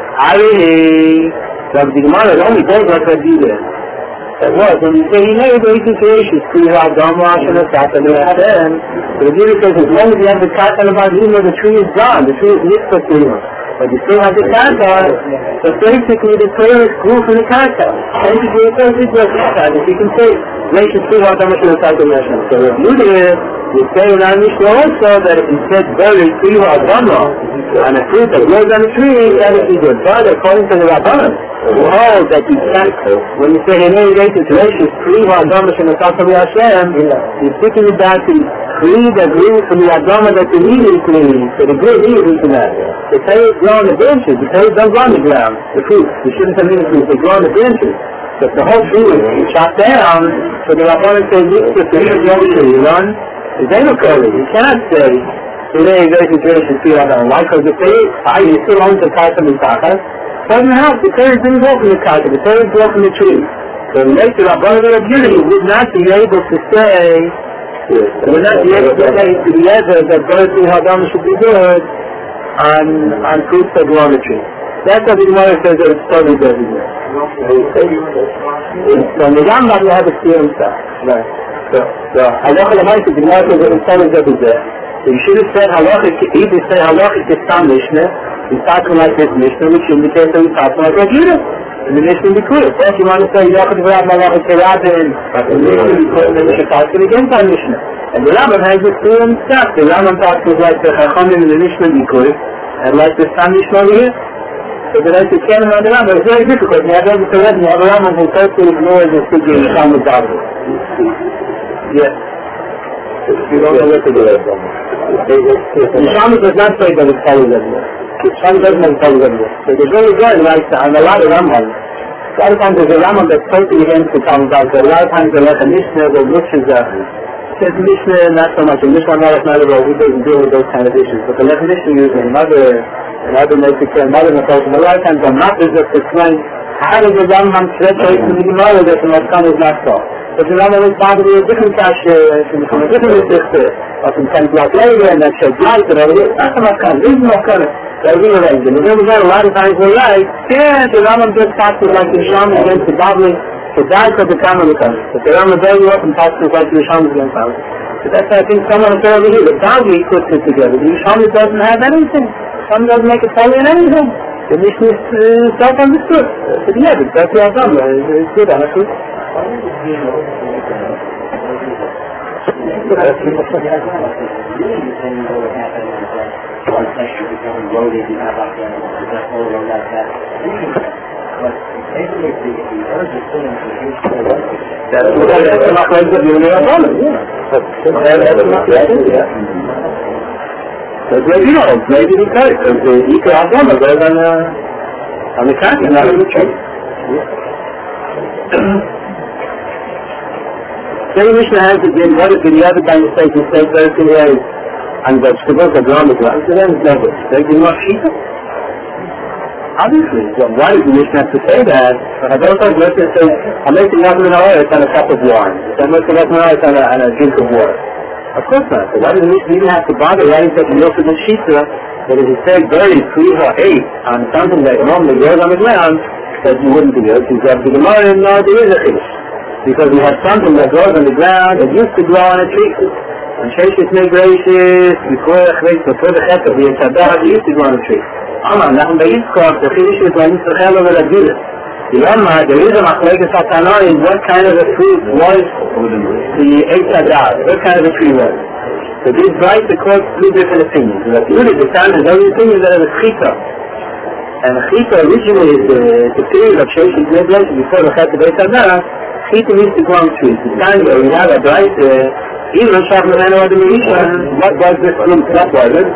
Arihi. So the Gemara only goes like that either. That was, when you say, he never goes to creation, Kriya Adam Rosh and the Satan and Hashem. So the Gemara says, as long as you have the Satan about you know the tree is gone, the tree is Mitzvah to you. But you still have the Satan, so basically the prayer is grew from the Satan. Basically the prayer is just the Satan. If you can say, Rachel Kriya Adam Rosh and the Satan and Hashem. So if you did, you say in our Mishnah also that if you said very Kriya Adam Rosh, and a fruit that grows on the tree, that is good. But according to the Rabbanan, who hold that you can't, when you say Henei Reitis Reishis, Kli Ha'adama Shem Esakam Yashem, you're sticking it down to Kli that grew from the Adama that you need in Kli. So the good is in that. The tails grow on the branches, the tails don't grow on the ground, the fruit. You shouldn't have any fruit, they grow on the branches. But the whole tree is shot down, so the Rabbanan says, this is the tree, you run, is Enokoli. You cannot say, today is very situation to feel on. Why? Because the say, I you still own the Kata Misaka. Doesn't help. The Torah didn't go from the Kata. The Torah go from the tree. So the next to Rabbanah of Unity would not be able to say, would not be able to say to the other that birds in Hadam should be good on on fruits that grow on the tree. That's what the Gemara says that it's totally everywhere. So in the Rambam you have a steer himself. Right. So, so Halacha L'Maisa, the Gemara says that it's totally everywhere. So you should have said halachic, either say halachic is some Mishnah, we talking like this Mishnah, which indicates that we talking like Rav Yehuda. And the Mishnah be clear. First you want to say, Yachid V'Rab Malachic Kerabin, and the Mishnah be clear, and then you should talk against our Mishnah. And the Rambam has this clear and stuff. The Rambam talks with like the Chachamim and the Mishnah be clear, and like the Sam Mishnah over here. So the rest of the canon on the Rambam, it's very difficult. You have every Torah, you have a Rambam who totally ignores the figure in the Talmud David. Yes. You don't know what to do with them. The Shammah does not say that it's followed everywhere. The Shammah doesn't have followed everywhere. So they're very good, like, on a lot of Rambam. A lot of times there's a Rambam that's totally against the Talmud David. A lot of times they're like a Mishnah, the Mishnah is a... Says Mishnah, not so much. A Mishnah, not not at all. We don't deal with those kind of issues. But the left Mishnah uses another, another Mexican, another Mexican. A lot of times I'm not just explain how does the Rambam stretch away from the Gemara that the Maskan is not so. But the Rambam is probably a different cash, from a different district, or from ten blocks later, and that sheds light and everything. That's the Maskan. This is the Maskan. That's the arrangement. And then we got a lot of times we're right. Yeah, the Rambam just talks with like the Shammah against the Babli. So that's what the Kama becomes. But the Rambam very often talks with like the Shammah against Babli. So that's I think someone will say over here. The Babli puts it together. The Shammah doesn't have anything. Shammah doesn't make a totally in anything. The Mishnah is uh, self-understood. But yeah, but that's what I've done. It's good, honestly. That's what I'm going to do. Because maybe, you know, maybe because he could have one of those on the, on the continent, not on the tree. Same Mishnah has again, what is the other kind of state in state thirty days, and vegetables are grown as well. So then it's never. They do not eat them. Obviously, well, why does the Mishnah have to say that? I don't think Mishnah says, I'm making nothing in oil, it's on a cup of wine. I'm making nothing in oil, it's on a, on a drink of water. Of course not. So why does the Mishnah even have to bother writing such a milk of the shita that if you say buried three or eight on something that normally grows on the ground, that you wouldn't do it? Because the Gemara in uh, there is a fish. Because we have something that grows on the ground, it used to grow on a tree. And Sheshit Megracious, before the Chesed, the Yitzhadar, it used to grow on a tree. Amar, Nachum Beyitzkov, the Chiddush is when Yisrael Chelo Velagila. The Amar, there is a Machlekes HaTanoim, what kind of a fruit was the Yitzhadar, what kind of a tree was. So these write the court three different opinions. The Yudhi, the Tan, has only opinion that it was Chita. And Chita originally is the, the period of Sheshit Megracious, before the Chesed Yitzhadar, Chita used to grow on trees. The time that we have a bright, even Shachman and Adam Yishan, what was this fruit? What was it?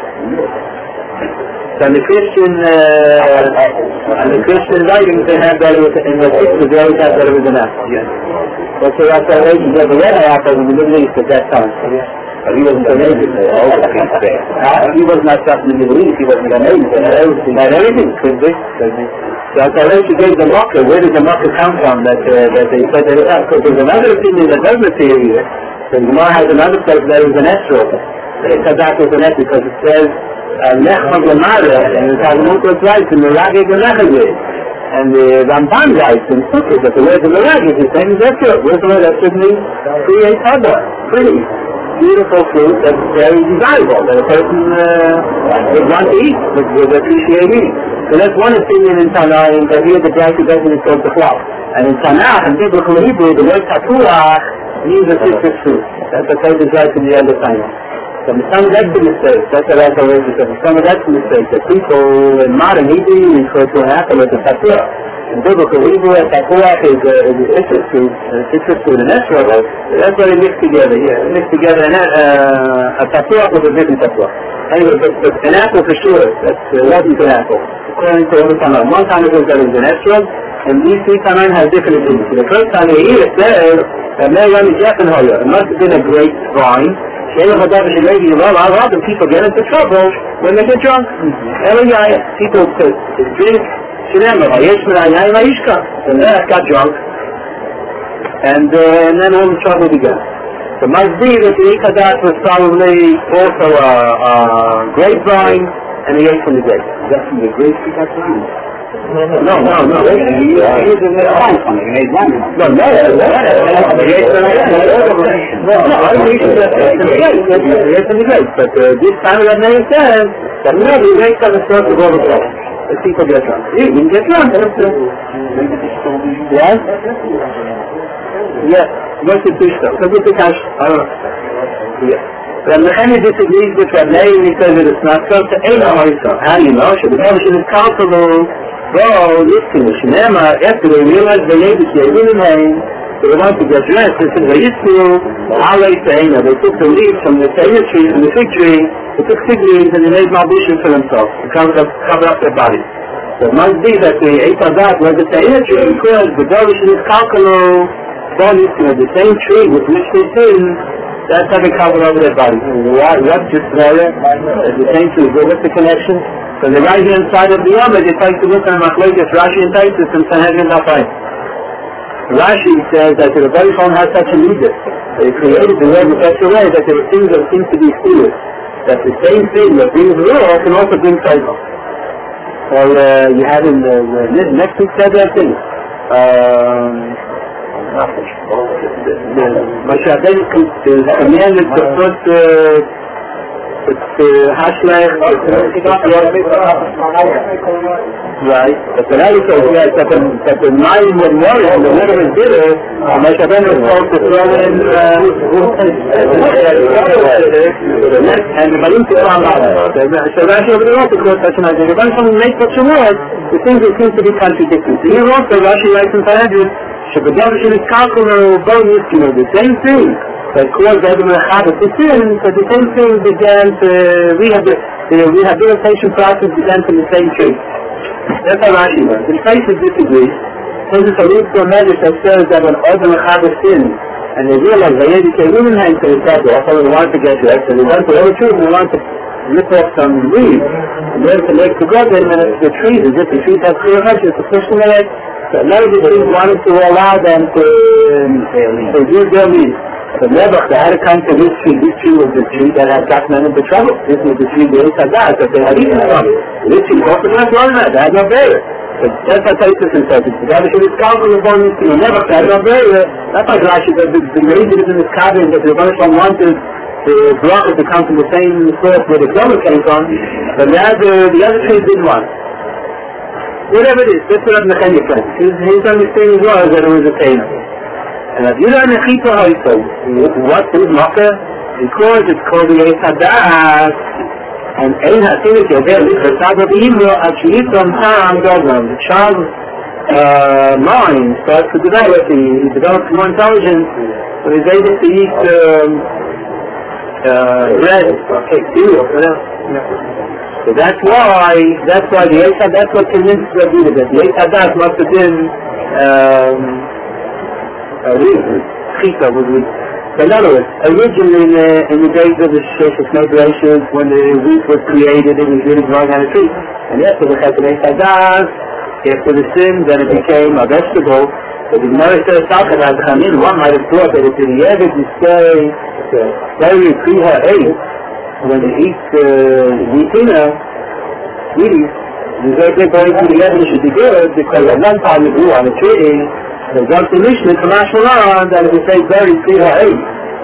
So in the Christian, uh, in the Christian writings, they have that it was, in the sixties, they always have that it was an apple. Yes. But so that's why they never read an apple in the Middle East at that time. But he wasn't amazing. He was not stuck in the Middle East, he wasn't amazing. He had everything, could be. So that's why they gave the Makkah. Where did the Makkah come from that, uh, that they said that it was? Because there's another opinion that doesn't appear here. So the Gemara has another place that it was an esrog. They said that was an esrog because it says Lech Maglamara, and the Talmud was right in the Ragig and Lechagig. And the Ramban writes in Sukkot that the word of the Ragig is the same as esrog. Where's the word esrog means? Create other, pretty, beautiful fruit that's very desirable, that a person uh, would want to eat, would, would appreciate eating. So that's one opinion in Tanakh, that here the Bright doesn't is called the clock. And in Tanakh, in Biblical Hebrew, the word Tapuach means a citrus fruit. That's the type of right in the other time. So some of that's a mistake. That's what I already said. Some of that's a mistake. The people in modern Hebrew refer to an apple as a tapuach. In Biblical Hebrew, a tapuach is a, is a citrus fruit, a citrus fruit, and that's right. That's what they mix together here. They mix together and uh, a tapuach with a different tapuach. Anyway, but, but an apple for sure, that's uh, wasn't an apple. According to one time, one time it was that it was an esrog, and these three times have different opinions. The first time you hear it says that Miriam is Jefferhoyer. It must have been a great vine. Well, a lot of people get into trouble when they get drunk. People drink, and then got drunk, and, uh, and then all the trouble began. So it must be that the Ikadat was probably also a, a grapevine, and he ate from the grape. Is that from the grape he got from you? No, no, no. No, no. He made one. No, no. He ate from the grape. No, I mean, he ate from the grape. He ate from the grape. But uh, this time that name says that no, the grape has a sort of overflow. The people get drunk. You can get drunk. Yes? Yes. What's the Tushta? So what's the cash? I don't know. Yes. When the Mechani disagrees with Rab Meir, he says that it's not so to Ein Ha'isa. How do you know? Should the Mechani is comfortable. Well, listen, Shnema, after they realize they need to get in the name, they want to get dressed. They said, they used to, Alei Seina, they took the leaves from the Seina tree, from the fig tree, they took fig leaves and they made Malbushim for themselves to cover up, cover up their bodies. So it must be that the Eitzah was the Seina tree because the Dervishim is Kalkalo, bodies, you know, the same tree with which they sin, that's how they cover over their bodies. What, what just there, the same tree, so what's the connection? So the right hand side of the Yom, they try to look at Machlekes, Rashi and Taisus and Sanhedrin Dafai. Rashi says that the Rebbe Phone has such a leader. They created the world in such a way that there are things that seem to be serious. That the same thing that brings ruah can also bring cycle. So uh, you have in the, the next week said that thing. Um, Moshe Rabbeinu commanded to put uh, Hashlech, right? But the Rebbe says yes, that the, that the nine would worry and the litter is bitter, and Moshe Rabbeinu was told to throw in and the Barim to come out. So Rashi over there also quotes such an idea. When someone makes such a word, the things that seem to be contradictory. So here also Rashi writes in Sanhedrin, Shabbat is calculated bonus, you know, the same thing. that caused Adam and Chava to sin, so the same thing began to, rehab- the rehabilitation process began from the same tree. That's how Rashi was. The places disagree. There's a root for a measure that says that when Adam and Chava sinned, and they realized they had to say, women had to start off, so they wanted to get rest, and they went to other trees, and they wanted to rip off some leaves, and then to make the garden, and the trees, as if the trees have clear hedges to push them in it. So none of the trees wanted to allow them to, um, to use their leaves. So never, they had to come to this tree. This tree was the tree that had gotten them into trouble. This was the tree they had that, that they had eaten from. This tree was the last one that, they had no barrier. So that's how Taisus says it. The guy should be scouting the bone tree, never had no barrier. That's why Rashi said the, the reason is in this cabin that the Rebbeinu wanted the brachas to come from the same source where the Gomer came from, but the other, the other trees didn't want. Whatever it is, that's what Rabbi Nechemia said. His, his understanding was that it was a Tainah. And if you learn the Chita Haisa, what is Makkah? Because it's called the Eis HaDa'at, and Ein HaTinus Yoder, the Sabbath Ibro, actually from Ham Dogman. The child's uh, mind starts to develop, he, he develops more intelligence, so he's able to eat um, uh, bread, cake, cereal, whatever. So that's why, that's why the Eis HaDa'at, that's what convinced Rabbi Yehuda that the Eis HaDa'at must have been um, a reason, Chita was weak. In other words, originally in the, in the days of the Sheshach migrations, when the wheat was created, it was really growing on a tree. And after the Eis HaDa'at, after the sin, then it became a vegetable. So the Gemara says, one might have thought that if the Yevid you say, very Kriha eight, when you eat Vitina, sweeties, the very going to the Yevid should be good, because at one time you grew on a tree, the Zot Mishnah to Mashmalan, that if you say very Kriha eight.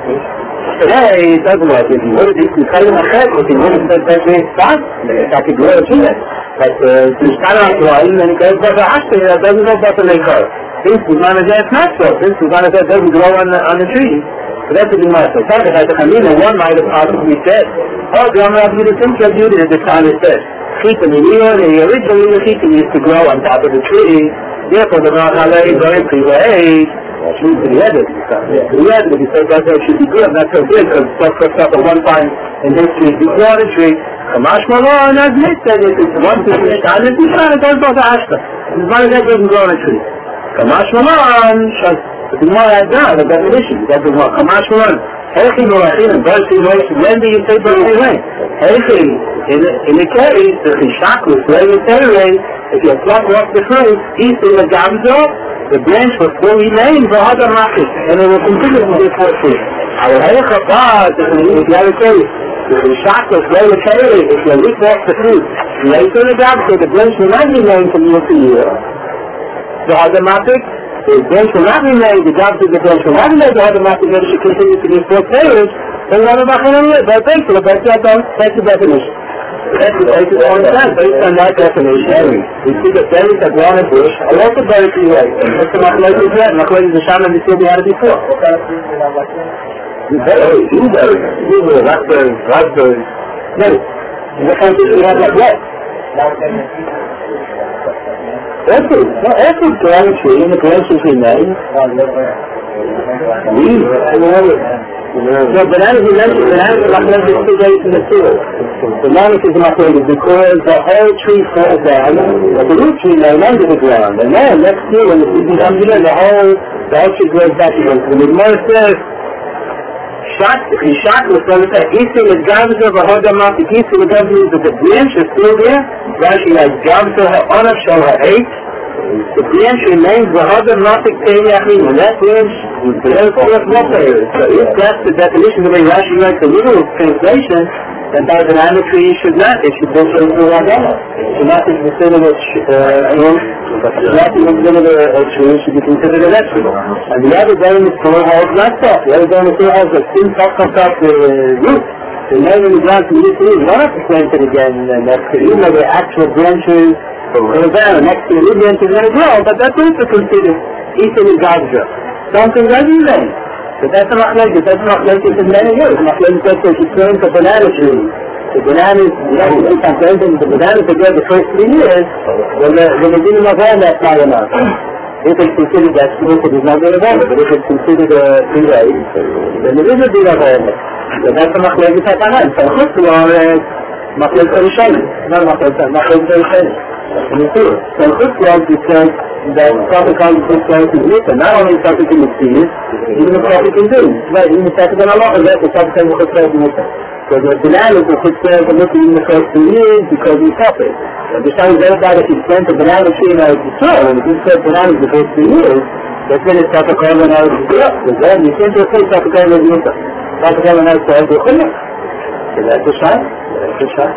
Today, it doesn't work. If you would have eaten Kalim Achet, if you would have said that they start, I could grow a tree. But if you start out growing, then it goes back to Ashton, that doesn't go back to Lekar. This is not a death not so. This is not a death doesn't grow on the, on the tree. So that's the Gemara. So talk about the Chamina, one might have possibly said, oh, the Amar Abdi the Simcha Judah at the time it says, Chita Miliya, the original Chita used to grow on top of the tree. Therefore, the Mahalei going to age, means to the edit. The edit, if you say that it should be good, not so good, because stuff first up at one time in history, the water tree, Kamash Malon, as Nick said, if it's one to the time, it's not, it doesn't go to Ashta. It's not that doesn't grow on a tree. Kamash Malon, the Gemara has now the definition. That's the word. Kamash Malon. Heichi Morachim, Bersi Moish, when do you say Bersi Moish? Heichi, in the case, the Chishakus, where you say rain, if you pluck off the fruit, eat in the Gamzo, the branch will still remain for other markets, and it will continue to be for fruit. Our Heicha Paz, if you have a case, the Chishakus, where you say rain, if you lick off the fruit, later in the Gamzo, the branch will not remain from year to year. The other markets, the branch will not remain, the Gamzo, the branch will not remain, the other markets, where it should continue to be for players, and the other markets will not remain. But thanks for the best that's the definition. That's the basis of that, based on that definition. We see that berries that grow on a bush are also very free way. What's the Machlokes is that? Machlokes is the Shaman we still we had it before. Berries, blueberries, blueberries, raspberries, raspberries. No, what kind of fish we have like what? Apples, no, apples grow on a tree and the branches remain. Weeds, no, bananas, you mentioned bananas are Machlokes is two days in the field. Bananas is Machlokes because the whole tree falls down, but the root tree may remain to the ground. And then next year when the season comes in, the whole, the whole tree grows back again. So the Gemara says, Chishakus, so it's like Easter is Gamzo, Vahodamat, the Easter is Gamzo, but the branch is still there. Rashi like Gamzo, Ha'onav, Shal Ha'eit. The branch remains Vahodamat, Te'yachim, and that branch is very forth more players. So if that's the definition, the way Rashi writes the literal translation, then by the banana tree should not, it should go straight to Ragama. It should not be considered a tree, it should not be considered a tree, it should be considered a vegetable. And the other day in the store holds not so. The other day in the store holds that since that comes out the root, the name in the ground to the tree, not have to plant it again, and that's even though the actual branches go down, next to the new branch is going to grow, but that's also considered eating the Gavdra. Something doesn't remain. But that's a Machlokes, that's a Machlokes in many years. Machlokes says that you turn to banana tree. The bananas, you know, you can turn to the bananas again the first three years, when the, when the beginning of all that's not enough. if it's considered vegetable, it is not going to vomit. But if it's considered a free rice, then it is a bit of vomit. So that's a machlekes hatanan. So chutz are machlekes rishonim, not machlekes rishonim. So chutz it says that something called chutz is written. Not only something can see it, even the prophet can do. Right? Even the prophet can Allah is that the prophet can chutz is written. So the banana is the chutz is written in the first two years because we suffered. And the time is that if you plant a banana tree out of the soil, and if you plant bananas the first two years, that's when it's proper carbon out of the soil. So then you can't just say proper carbon out of the soil. Proper carbon out of the soil. So that's a shot. That's a shot.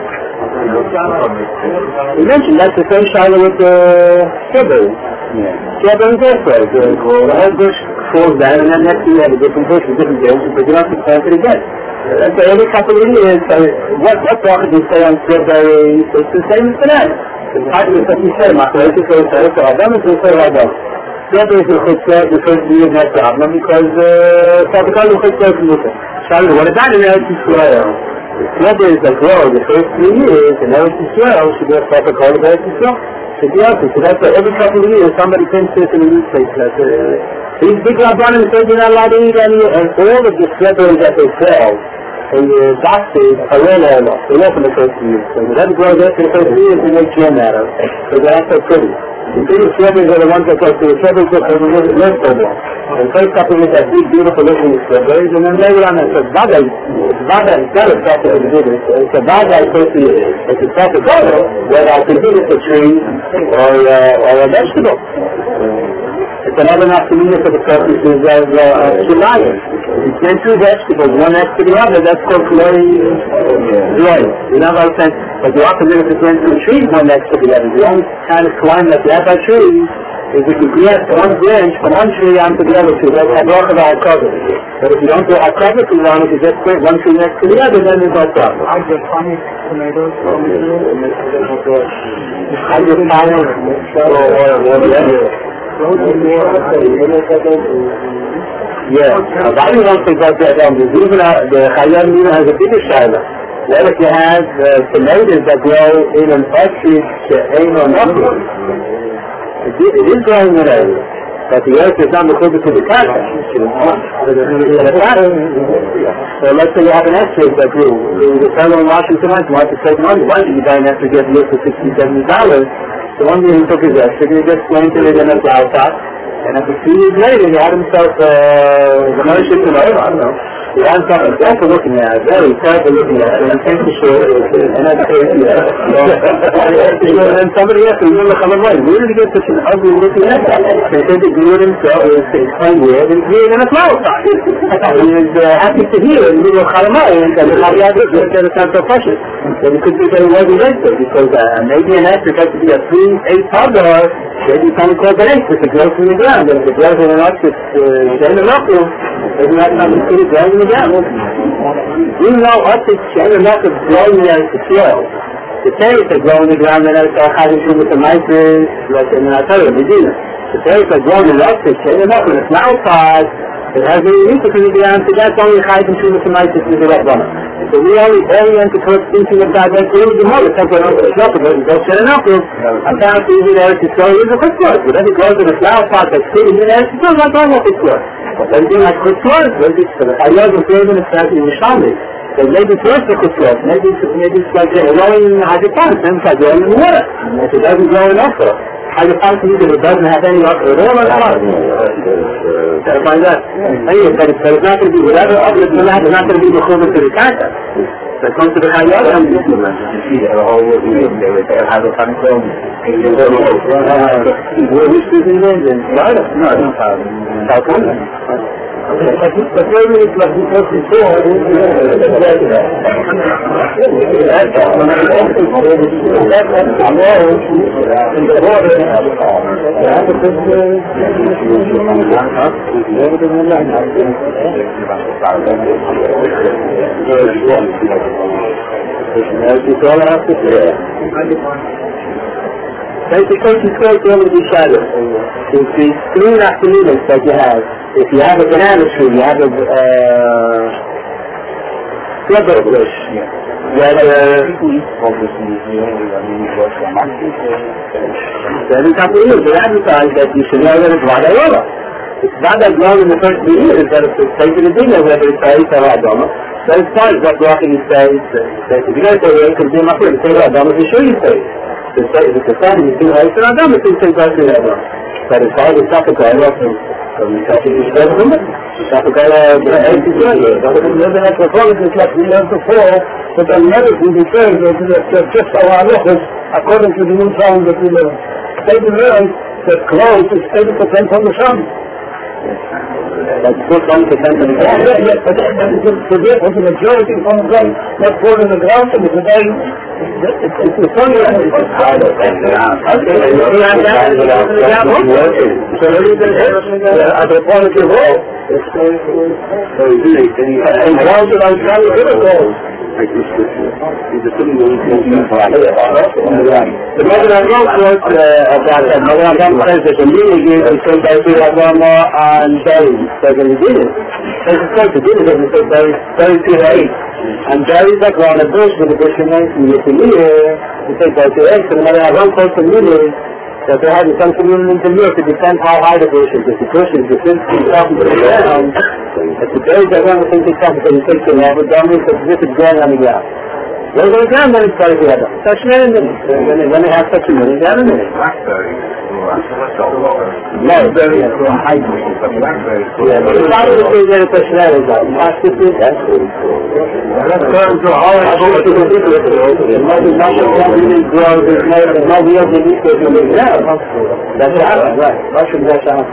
We mentioned that's the same shot with the strawberry. Strawberry is also the whole bush falls down, and then next year you have a different bush with different branches, but you don't have to plant it again. So every couple of years, so what what bracha do you say on strawberry? It's the same as banana. How do you say you say? Machlekes is so so Adam is so Adam. Strawberry is the chutzpah the first year not problem because tropical is chutzpah is mutter. So what about in Eretz Yisrael? Strawberries that grow the first three years in Eretz Yisrael should be a tropical of Eretz Yisrael. Should be also. So that's why every couple of years somebody thinks this in a new place. That's these big rabbanim say you're not allowed to eat any, and all of the strawberries that they sell. And the doctors are really enough. They work in the first year. So whatever grows up in the first year, they make jam out of. So they're not so pretty. The pretty strawberries are the ones that go to the strawberries that are the most problem. And the first couple of that big, beautiful looking strawberries, and then later on it's a vada. It's vada instead of proper to do this. It's a vada supposed to it's a proper color, where I can do this a tree or, uh, or a vegetable. It's another naftamina for the purposes of Shemayim. If you plant two vegetables, one next to the other, that's called Chloe Joy. You know what I'm saying? But the opposite if you plant two trees, one next to the other. The only kind of climb that you have by trees is if you grafts one branch from one tree onto the other tree. That's a block of our cover. But if you don't do our cover too long, if you just plant one tree next to the other, then there's no problem. I get funny tomatoes from the tree. I just find it. Yeah, I don't think that's that. Even the Chayam Mina has a bigger shaila. What if you have uh, tomatoes that grow in an orchard ain't or nothing? It is growing in an area, but the earth is not the to the kaka. So let's say you have an orchard that grew. There was a fellow in Washington who wanted to save money. Why did you buy an orchard get this for sixty, seventy dollars? So one day he took his orchard and he just planted it in a flower pot. And after two years later, he had himself uh, the nourishment to know, I don't know. He had himself a terrible looking at, very terrible looking at, and he came to shore, and that's crazy. And then somebody asked him, where did he get such an ugly looking at? They said he grew it himself, he was explained where, and he grew it in a flower pot. He was uh, happy to hear it, and he was chalamai, and the chalamai was going to get a sense of pressure. So he could be that he wasn't registered, because uh, maybe an actor has to be a three, eight powder, maybe something called an eight, if it grows from the ground. But if it grows in an orchard, chain of knuckles, maybe that's not the city growing in the ground. Even though orchards, chain of knuckles growing in the soil, the berries are growing in the ground and it's all having to do with the mices, like in the Torah, Medina. The berries are growing in orchards, chain of knuckles, it's now pod, it has any use in the ground, so that's only chayim to with the mices with the Rabbana. So we only orient the towards thinking of God like there is the mother, something else is not because it's also an apple. Apparently even there to show you the chutzpah. Whatever grows in a flower pot that's sitting in there, it's not like all of chutzpah. But everything like chutzpah, maybe it's for the chayim of David and Sati and Yishalmi. So maybe it's worse for chutzpah. Maybe it's maybe it's like growing in hydroponics, and it's like growing in water. If it doesn't grow in okra, hydroponics means that it doesn't have any okra at all. Gotta find that. Anyway, but it's, but it's not going to be whatever other than that. It's not going to be the chuvah to the kaka. So it comes to the chayim. You see that all the way they were there. Hydroponics grown. Which is in England? Florida? No, it's not Florida. South Carolina. Okay, but maybe it's like because before it was that's in the water. Basically, it's going to be shadow. It's these three naftamines that you have. If you have a banana tree, you have a, uh, Further Bush. That seven couple of years, they advertised that you should know that it's right over. It's not that long in the first few years that it's taken to dinner, whether it's Saïs or Adama. So it's fine, that walking in Saïs, if you're going to say, well, you can do my friend, say Adama, to show you Saïs. If it's a sign, you see Saïs or Adama, it's going to say Adama. But it's all the stuff that I love from the country to spread of them. The stuff that I love from the eighties years. But if you're the anthropologists like we learned before, but the medicine declares that just our halachas, according to the new sound that we learned. They learned that clothes is eighty percent from the sun. That's put one percent in the ground. Yeah, yeah, but the difference, the majority from the ground, not put in the ground, and it's a day, it's the sun, it's the side of it. Okay, you have that, you have that one. So there is a anthropology role. And how should I try to get a role? The mother I wrote was about that. Mother I wrote says that the meaning is between David Adama and Barry. So when he did it, there's a place to do it, and said Barry, Barry Peter eight. And Barry's like around the bush with the bush remains in the year. He said Barry eight, and the mother I wrote quotes from meaning that they had some community in Europe to defend how high the bush is. If the bush is the fifteen thousand to the ground, if the berries are going to think it's something that takes them over, don't mean that this is going on the ground. When they go down, then it's starting to have such many minutes. When they have such a minute, they have a minute. No, very high. Yeah, but it's not the thing that it's a shredder, though. That's the thing, that's the thing. That's going to all the people to do with it. There's nothing that really grows, there's no real belief that you make now. That's right, right. Russian, that's out.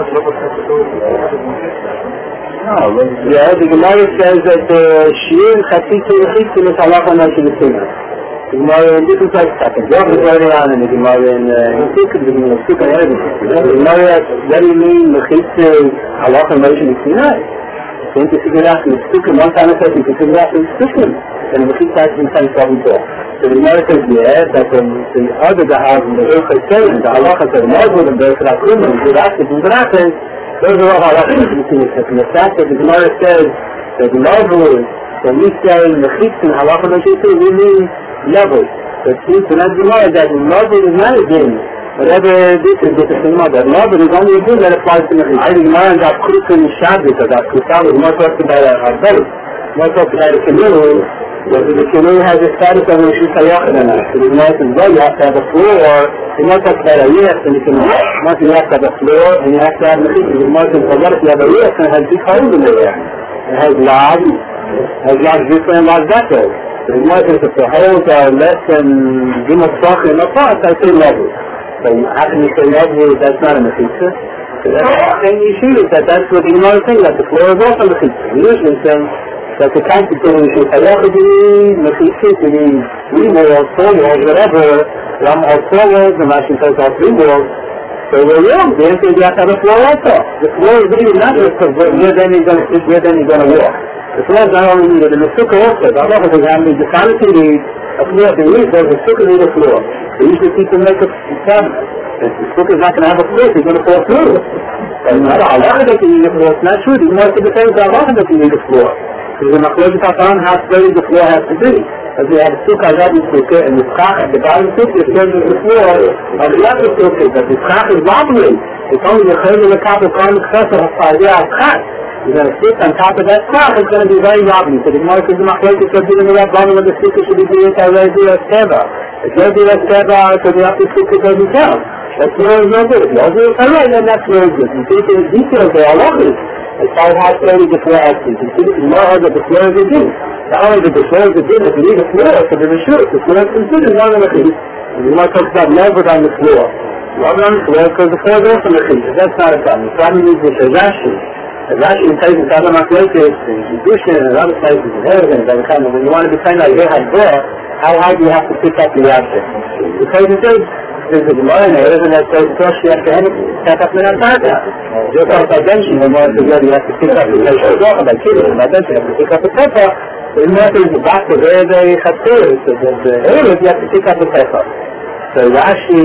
No, yeah, the Gemara says that the Shir Chatzitzu Yechitzim is halacha Moshe B'Sinai. The Gemara in different places, I can drop it early on in the Gemara in Sukkim, the Gemara in Sukkim, everything. The Gemara, what do you mean Yechitzim halacha Moshe B'Sinai? So you can figure out in Sukkim, one time I said you can figure out in Sukkim, and the Yechitzim has been kind of talking to. So the Gemara says, yeah, that the other Gahaz and the Yechitzim saying, the halacha says, Moshe and the Yechitzim Akum, and the Yechitzim and the Yechitzim, those are all halachas between us. And the fact that the Gemara says that the level, when we say mechitzin halacha mechitzin, we mean level. But since in that Gemara that level is not a din, whatever this is, this is the Gemara. That level is only a din that applies to mechitzin. I think the Gemara in that Krusha and Shabbos, or that Krusha was more talked about our belly, more talked about a canoe, that the canoe has a status of a Rishus HaYachid in it. So the Gemara says, well, you have to have a floor, you must have to have a yes, and you can once you have to have a floor, and you have to have a mechitzin. The Gemara says, well, what if you have a yes, and it has big holes in there? It has large, it has large different and large better. So the Gemara says, if the holes are less than Gimel Tzachim apart, I say level. So how can you say level, that's not a mechitzin? So that's the thing you shoot is that that's what the Gemara is saying, that the floor is also a mechitzin. Usually saying, that the time between Rishus HaYachid, mechitzin, to be three walls, four walls, whatever, Ram or four walls, the Mashim says all three walls. So we're wrong. The answer is you have to have a floor also. The floor is really not just because where then you're going to sit, where then you're going to walk. The floor is not only needed in the sukkah also. The Allah has examined the sanity needs a floor. The need there's a sukkah need a floor. So usually people make a cabinet. If the sukkah is not going to have a floor, you're going to fall through. But not Allah that you need a floor. It's not true. The Gemara said the same to Allah that you need a floor. Because the Machlokes Hasan how sturdy the floor has to be. As we have a sukkah, Azad Sukkah, and the Schach at the bottom of the sukkah is sturdy the floor of the other sukkah. But the Schach is wobbling. It's only the Chayim and the top of Karm Chesed Hafazeh Al-Schach. You're going to sit on top of that Schach, it's going to be very wobbly. So the Gemara says the Machlokes are dealing with that bottom of the sukkah should be doing it already as Teva. If you're doing it Teva, so the upper sukkah doesn't count. That's very no good. If you're doing it already, then that's very good. You see the details there, I love it. As far as how sturdy the floor has to be. You see the Gemara that the floor is a din. Not only that the floor is a din, if you need a floor, so there's a shirt. The floor is considered one of the things. And you might talk about never on the floor. Never on the floor because the floor is also the thing. That's not a problem. The problem is with the Rashi. The Rashi in places that are not like this, in Kedushin and other places in Heaven, when you want to be saying like they had there, how high do you have to pick up the object? Because it says, there's a Gemara in there, and that says, first you have to step up in that target. Just like I mentioned, when one says, you have to pick up the Pesach, by kidding, and I mentioned, you have to pick up the Pesach, the matter is back to where they have to, so the areas you have to pick up the Pesach. So Rashi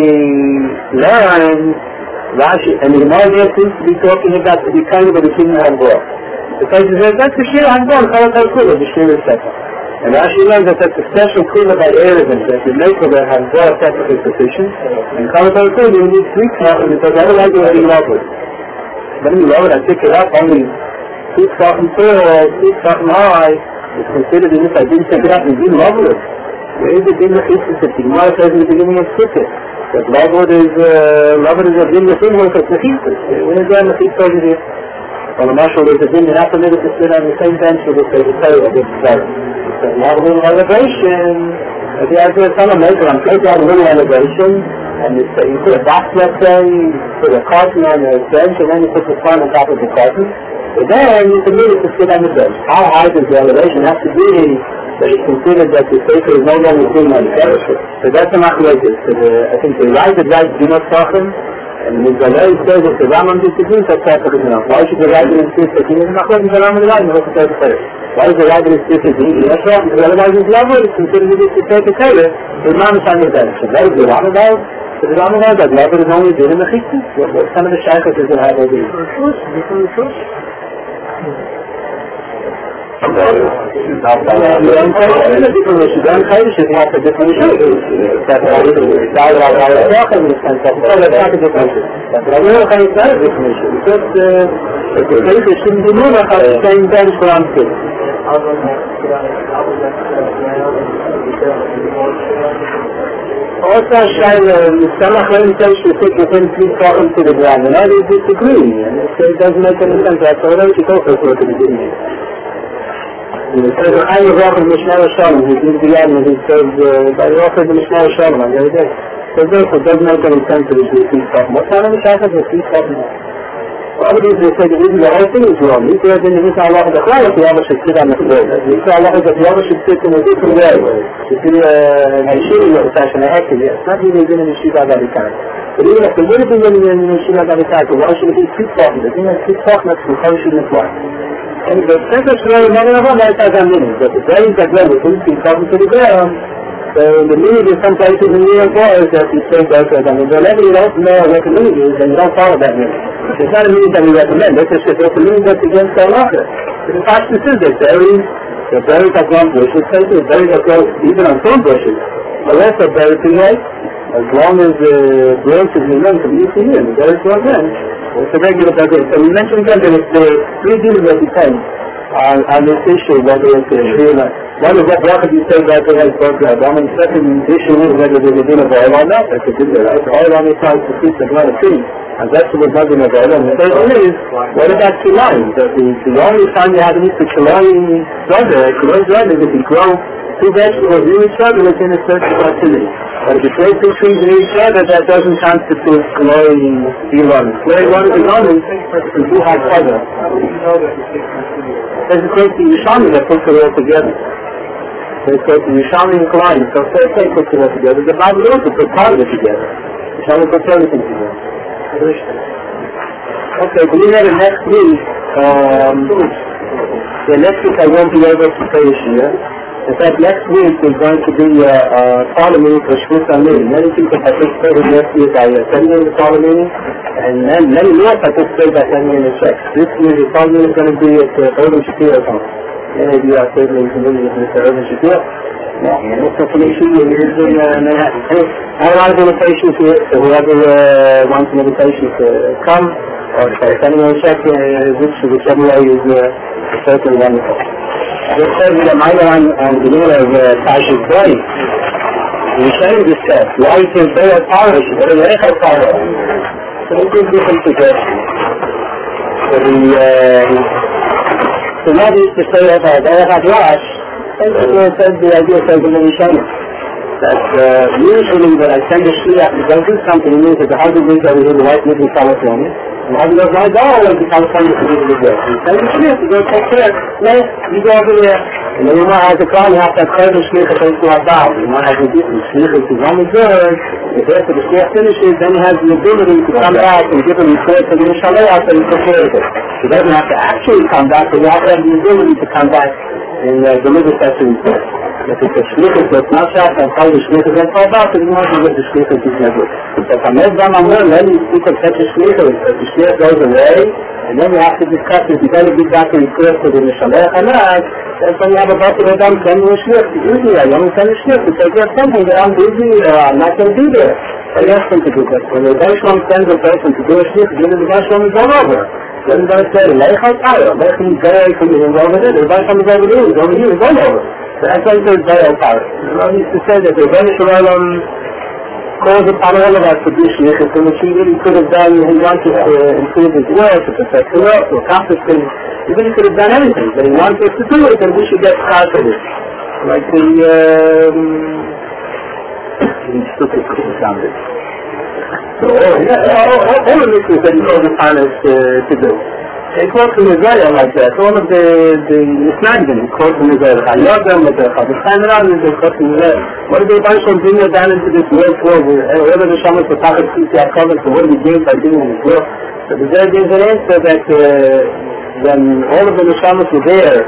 learns, Rashi, and the Gemara there seems to be talking about the kind of the kingdom of God. Because he says, that's the shir I'm going, Chala Tal Kula, the shir is separate. And Rashi learns that that's a special Kula by arrogance, that the Mekel that has brought a separate position, and Chala Tal Kula, you need three Tzachim, because otherwise you won't be love with it. Then you love it, I pick it up, only two Tzachim tall, two Tzachim high, it's considered as if I didn't pick it up and didn't love with it. Where is the din of Chitzis? The Gemara says in the beginning of Chitzis, that love with is, uh, love with is a din of Chitzis, it's a Chitzis. When is there a Chitzis over here? Well, the marshal is a din, you're not permitted to sit on the same bench with the Secretary of the Secretary. So you have a little elevation. If you have to tell them later, I'm taking out a little elevation, and you, say, you put a box, let's say, you put a carton on the bench, and then you put the phone on top of the carton. So then you're permitted to sit on the bench. How high does the elevation have to be that it's considered that the Sefer is no longer sitting on the bench? So that's a machlokes. So the, I think the right that right do not soften, and the Zalei says if the Rambam disagrees, that's perfect enough. Why should the right insist that he is not going to the Rambam right, and what's the third? Why does the right insist that he is not right? Because otherwise his lover is considered to be the Sefer Torah, the Imam is on the bench. So that is the Rambam about. So the Rambam about that lover is only doing the Chitzis. What kind of the Shaykhs does it have over here? For sure, for sure. I'm sorry. I'm sorry. The different issues. I'm sorry. Should have a different issue. That's why we started out by the talk in this sense. So that's not a different issue. But I don't know how it's not a different issue. Because the case it shouldn't be known about the same bench for I'm sitting. Also, Shaila, Samach when he says to sit with him, please talk him to the ground. And others disagree. And it doesn't make any sense. That's all I should go for to the beginning. He says, I was offered Mishnah Shalom. He gives the Yadam and he says, I offered the Mishnah Shalom on the other day. So therefore, it doesn't make any sense to the please talk. What kind of a shaykhs is please talking about? Well, others they say the reason the whole thing is wrong. He says in the Mishnah Allah the Khalif, the other should sit on the floor. The Mishnah Allah that the other should sit in a different way. You see, uh, in Shiri, the fashion of Hekti, it's not even in the Shiva Gadikai. But even if there would have been in the Shiva Gadikai, why should it be please talking? The thing is, please talking, that's the Khalif shouldn't apply. And the second story, none of them, that's as I'm meaning. But the days that when the police keep talking to the ground, so in the meaning in some places in New York was that you say that, I mean, whenever you don't know what the meaning is, then you don't follow that meaning. It's not a meaning that we recommend. That's just it's a meaning that's against our lacher. The fact is, they're buried, they're buried at one bushes, they're buried at one, even on some bushes. The rest are buried tonight, as long as the branch is remembered to be seen in, there is one then. It's a regular burial. So we mentioned again that it's the three deals that depend on, on this issue, whether it's a real. One is what bracha you say that they have both the Adam, and the second issue is whether there's a din of oil or not. That's a din there, right? Oil on the side to keep the blood of tree, and that's what does in the oil. And the third one is, what about kilayim? That the, the only time you have to eat the kilayim brother, kilayim brother is if you grow two vegetables in each other within a certain proximity. But if you place two trees in each other, that doesn't constitute kilayim kilayim. Kilayim one is only if you have other. There's a case to Yishami that puts it all together. There's a case to Yishami and Kalayim. So Sefei puts it all together. The Bible also puts part of it together. Yishami puts everything together. Okay, but we have the next week. Um, the next week I won't be able to say this year. In fact, next week is going to be a uh, uh, parliament for Shmita meeting. Many people participated next year by uh, sending in the parliament, and then many more participate by sending in the checks. This year the parliament is going to be at the uh, Urban Shapiro House. Many of you are certainly familiar with Mister Urban Shapiro. And this information is in uh, Manhattan. I have a lot of invitations here, so whoever uh, wants an invitation to come, or by sending in a check, uh, which, whichever way is uh, certainly wonderful. This says the minor on, on the beginning of uh, Tasha's Boy. We showed this test. Why is it very powerful? What is it powerful? So we give different suggestions. So the, uh, so now this to say that uh, Derech HaDrash, it says the idea says in the Rishayim. That uh, usually when I send a Shliach to go do something, it means that the husband lives over here, the wife lives in California. And the husband goes, I go over to California to do the work. You send the Shliach to go take care. No, you go over there. And then you might have a car, you have to have credit Shliach to go to our You might have a different Shliach if he's on the good. If after the Shliach finishes, then he has the ability to come back and give a report to the Mishalei after he prepares it. He doesn't have to actually come back, but he has to have the ability to come back in the religious session. That it's a shlichus that's not shot, and how the shlichus that's all about, is not to get the shlichus is never. So if I'm not done on one, then you speak of such a shlichus, the shlichus goes away, and then you have to discuss if you're going to be back in first to the Mishalech or not. That's when you have a bunch of them sending a shlichus. Usually I don't send a shlichus because there's something that I'm busy or I'm not going to be there. So you ask them to do that. When the Dashlam sends a person to do a shlichus, then the Dashlam is all over. Then they're going to say, Leich al-Tayah, Leich al-Tayah from the over there, the Dashlam is over there, it's over here, it's all over. So that's why there's very apart. I used to say that the Rebbe Shalom calls upon all of us to do shlichus, and which he really could have done, he wanted to improve his work, to perfect the work, to accomplish things. He really could have done anything, but he wanted us to do it, and we should get caught for this. Like the, um... stupid people sounded. So, all, yeah, all, all, all of this is that he calls upon us uh, to do. It quotes from Israel like that. All of the the Misnagdim quotes from Israel. Hayodam, with the Chabad Ram, they quote from Israel. What did they bunch of bring us down into this world for? Whatever the Shamas for Tachat Kisi Yaakov, so what do we gain by doing this world? So the Zohar gives an answer that uh, when all of the Shamas were there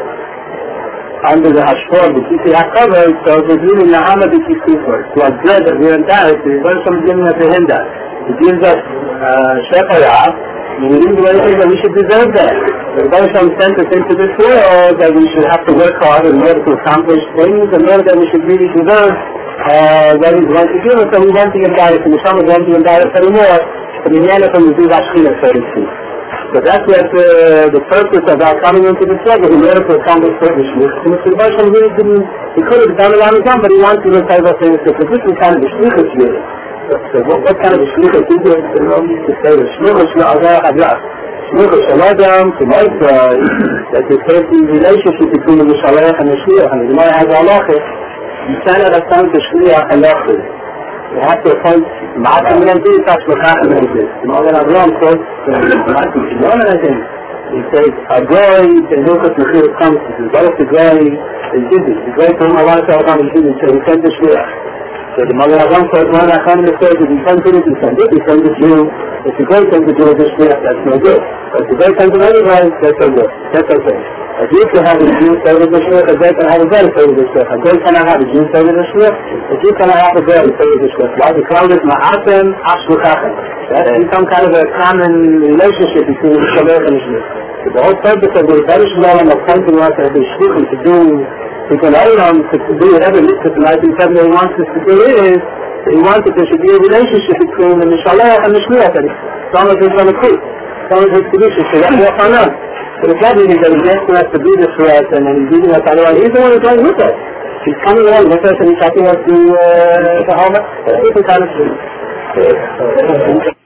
under the Hashpor, the Kisi Yaakov, so it was really Nahama the Kisi for. It was good that we were embarrassed. The bunch of giving us a hinda. It gives us Shepayah. We didn't do anything that we should deserve that. The Rebbe Shalom sent us into this world that we should have to work hard in order to accomplish things, in order that we should really deserve uh, what He's going to give us, and we won't be embarrassed, and the Shalom won't be embarrassed anymore, but in the end of the Mizu Vashchina, so to speak. So that's what uh, the purpose of our coming into this world, in order to accomplish certain shlichus. And the Rebbe Shalom really didn't, he could have done it on his own, but he wanted to tell us things, because this is kind of the shlichus really. So what, what kind of a shlichus is it? You know, to say the shlichus la'azah ha'adlah. Shlichus sh'aladam, to make uh, that the certain relationship between the Mishalech and the Shliach, and the Gemara has a halacha, you cannot appoint the Shliach halacha. You have to appoint Ma'atim Menzi, such Ma'atim Menzi. The Magen Avraham quotes Ma'atim Shimon, and I think he says, a goy, the Hilchot Mechir comes, he says, what if the goy is busy? The goy told him, I want to tell him, he's busy, so he sent the Shliach. So the Magen Avraham says, no, I can't say that he sends it, he sends it, he sends it to you. If the great sends it to you, that's no good. But if the great sends it anyway, that's no good. That's okay. If you can have a Jew say with the Shliach, a great can have a very say with the Shliach. A great cannot have a Jew say with the Shliach, if you cannot have a very say with the Shliach. Why? The cloud is Ma'atem Ashluchachem. That's some kind of a common relationship between the Shliach and the Shliach. So the whole purpose of the Rebbe Shalom appointing us as a Shliach to do to can Olam, to do whatever mitzvah the nineteen seventy he wants us to do is, he wants that there should be a relationship between the Mishalech and the Shliach, and some of it's on the creek, some of it's Kedusha, so that's what on us. So the problem is that he's asking us to do this for us, and then he's giving us otherwise. He's the one who's going with us. He's coming along with us, and he's helping us do uh, the whole, it's a kind of thing.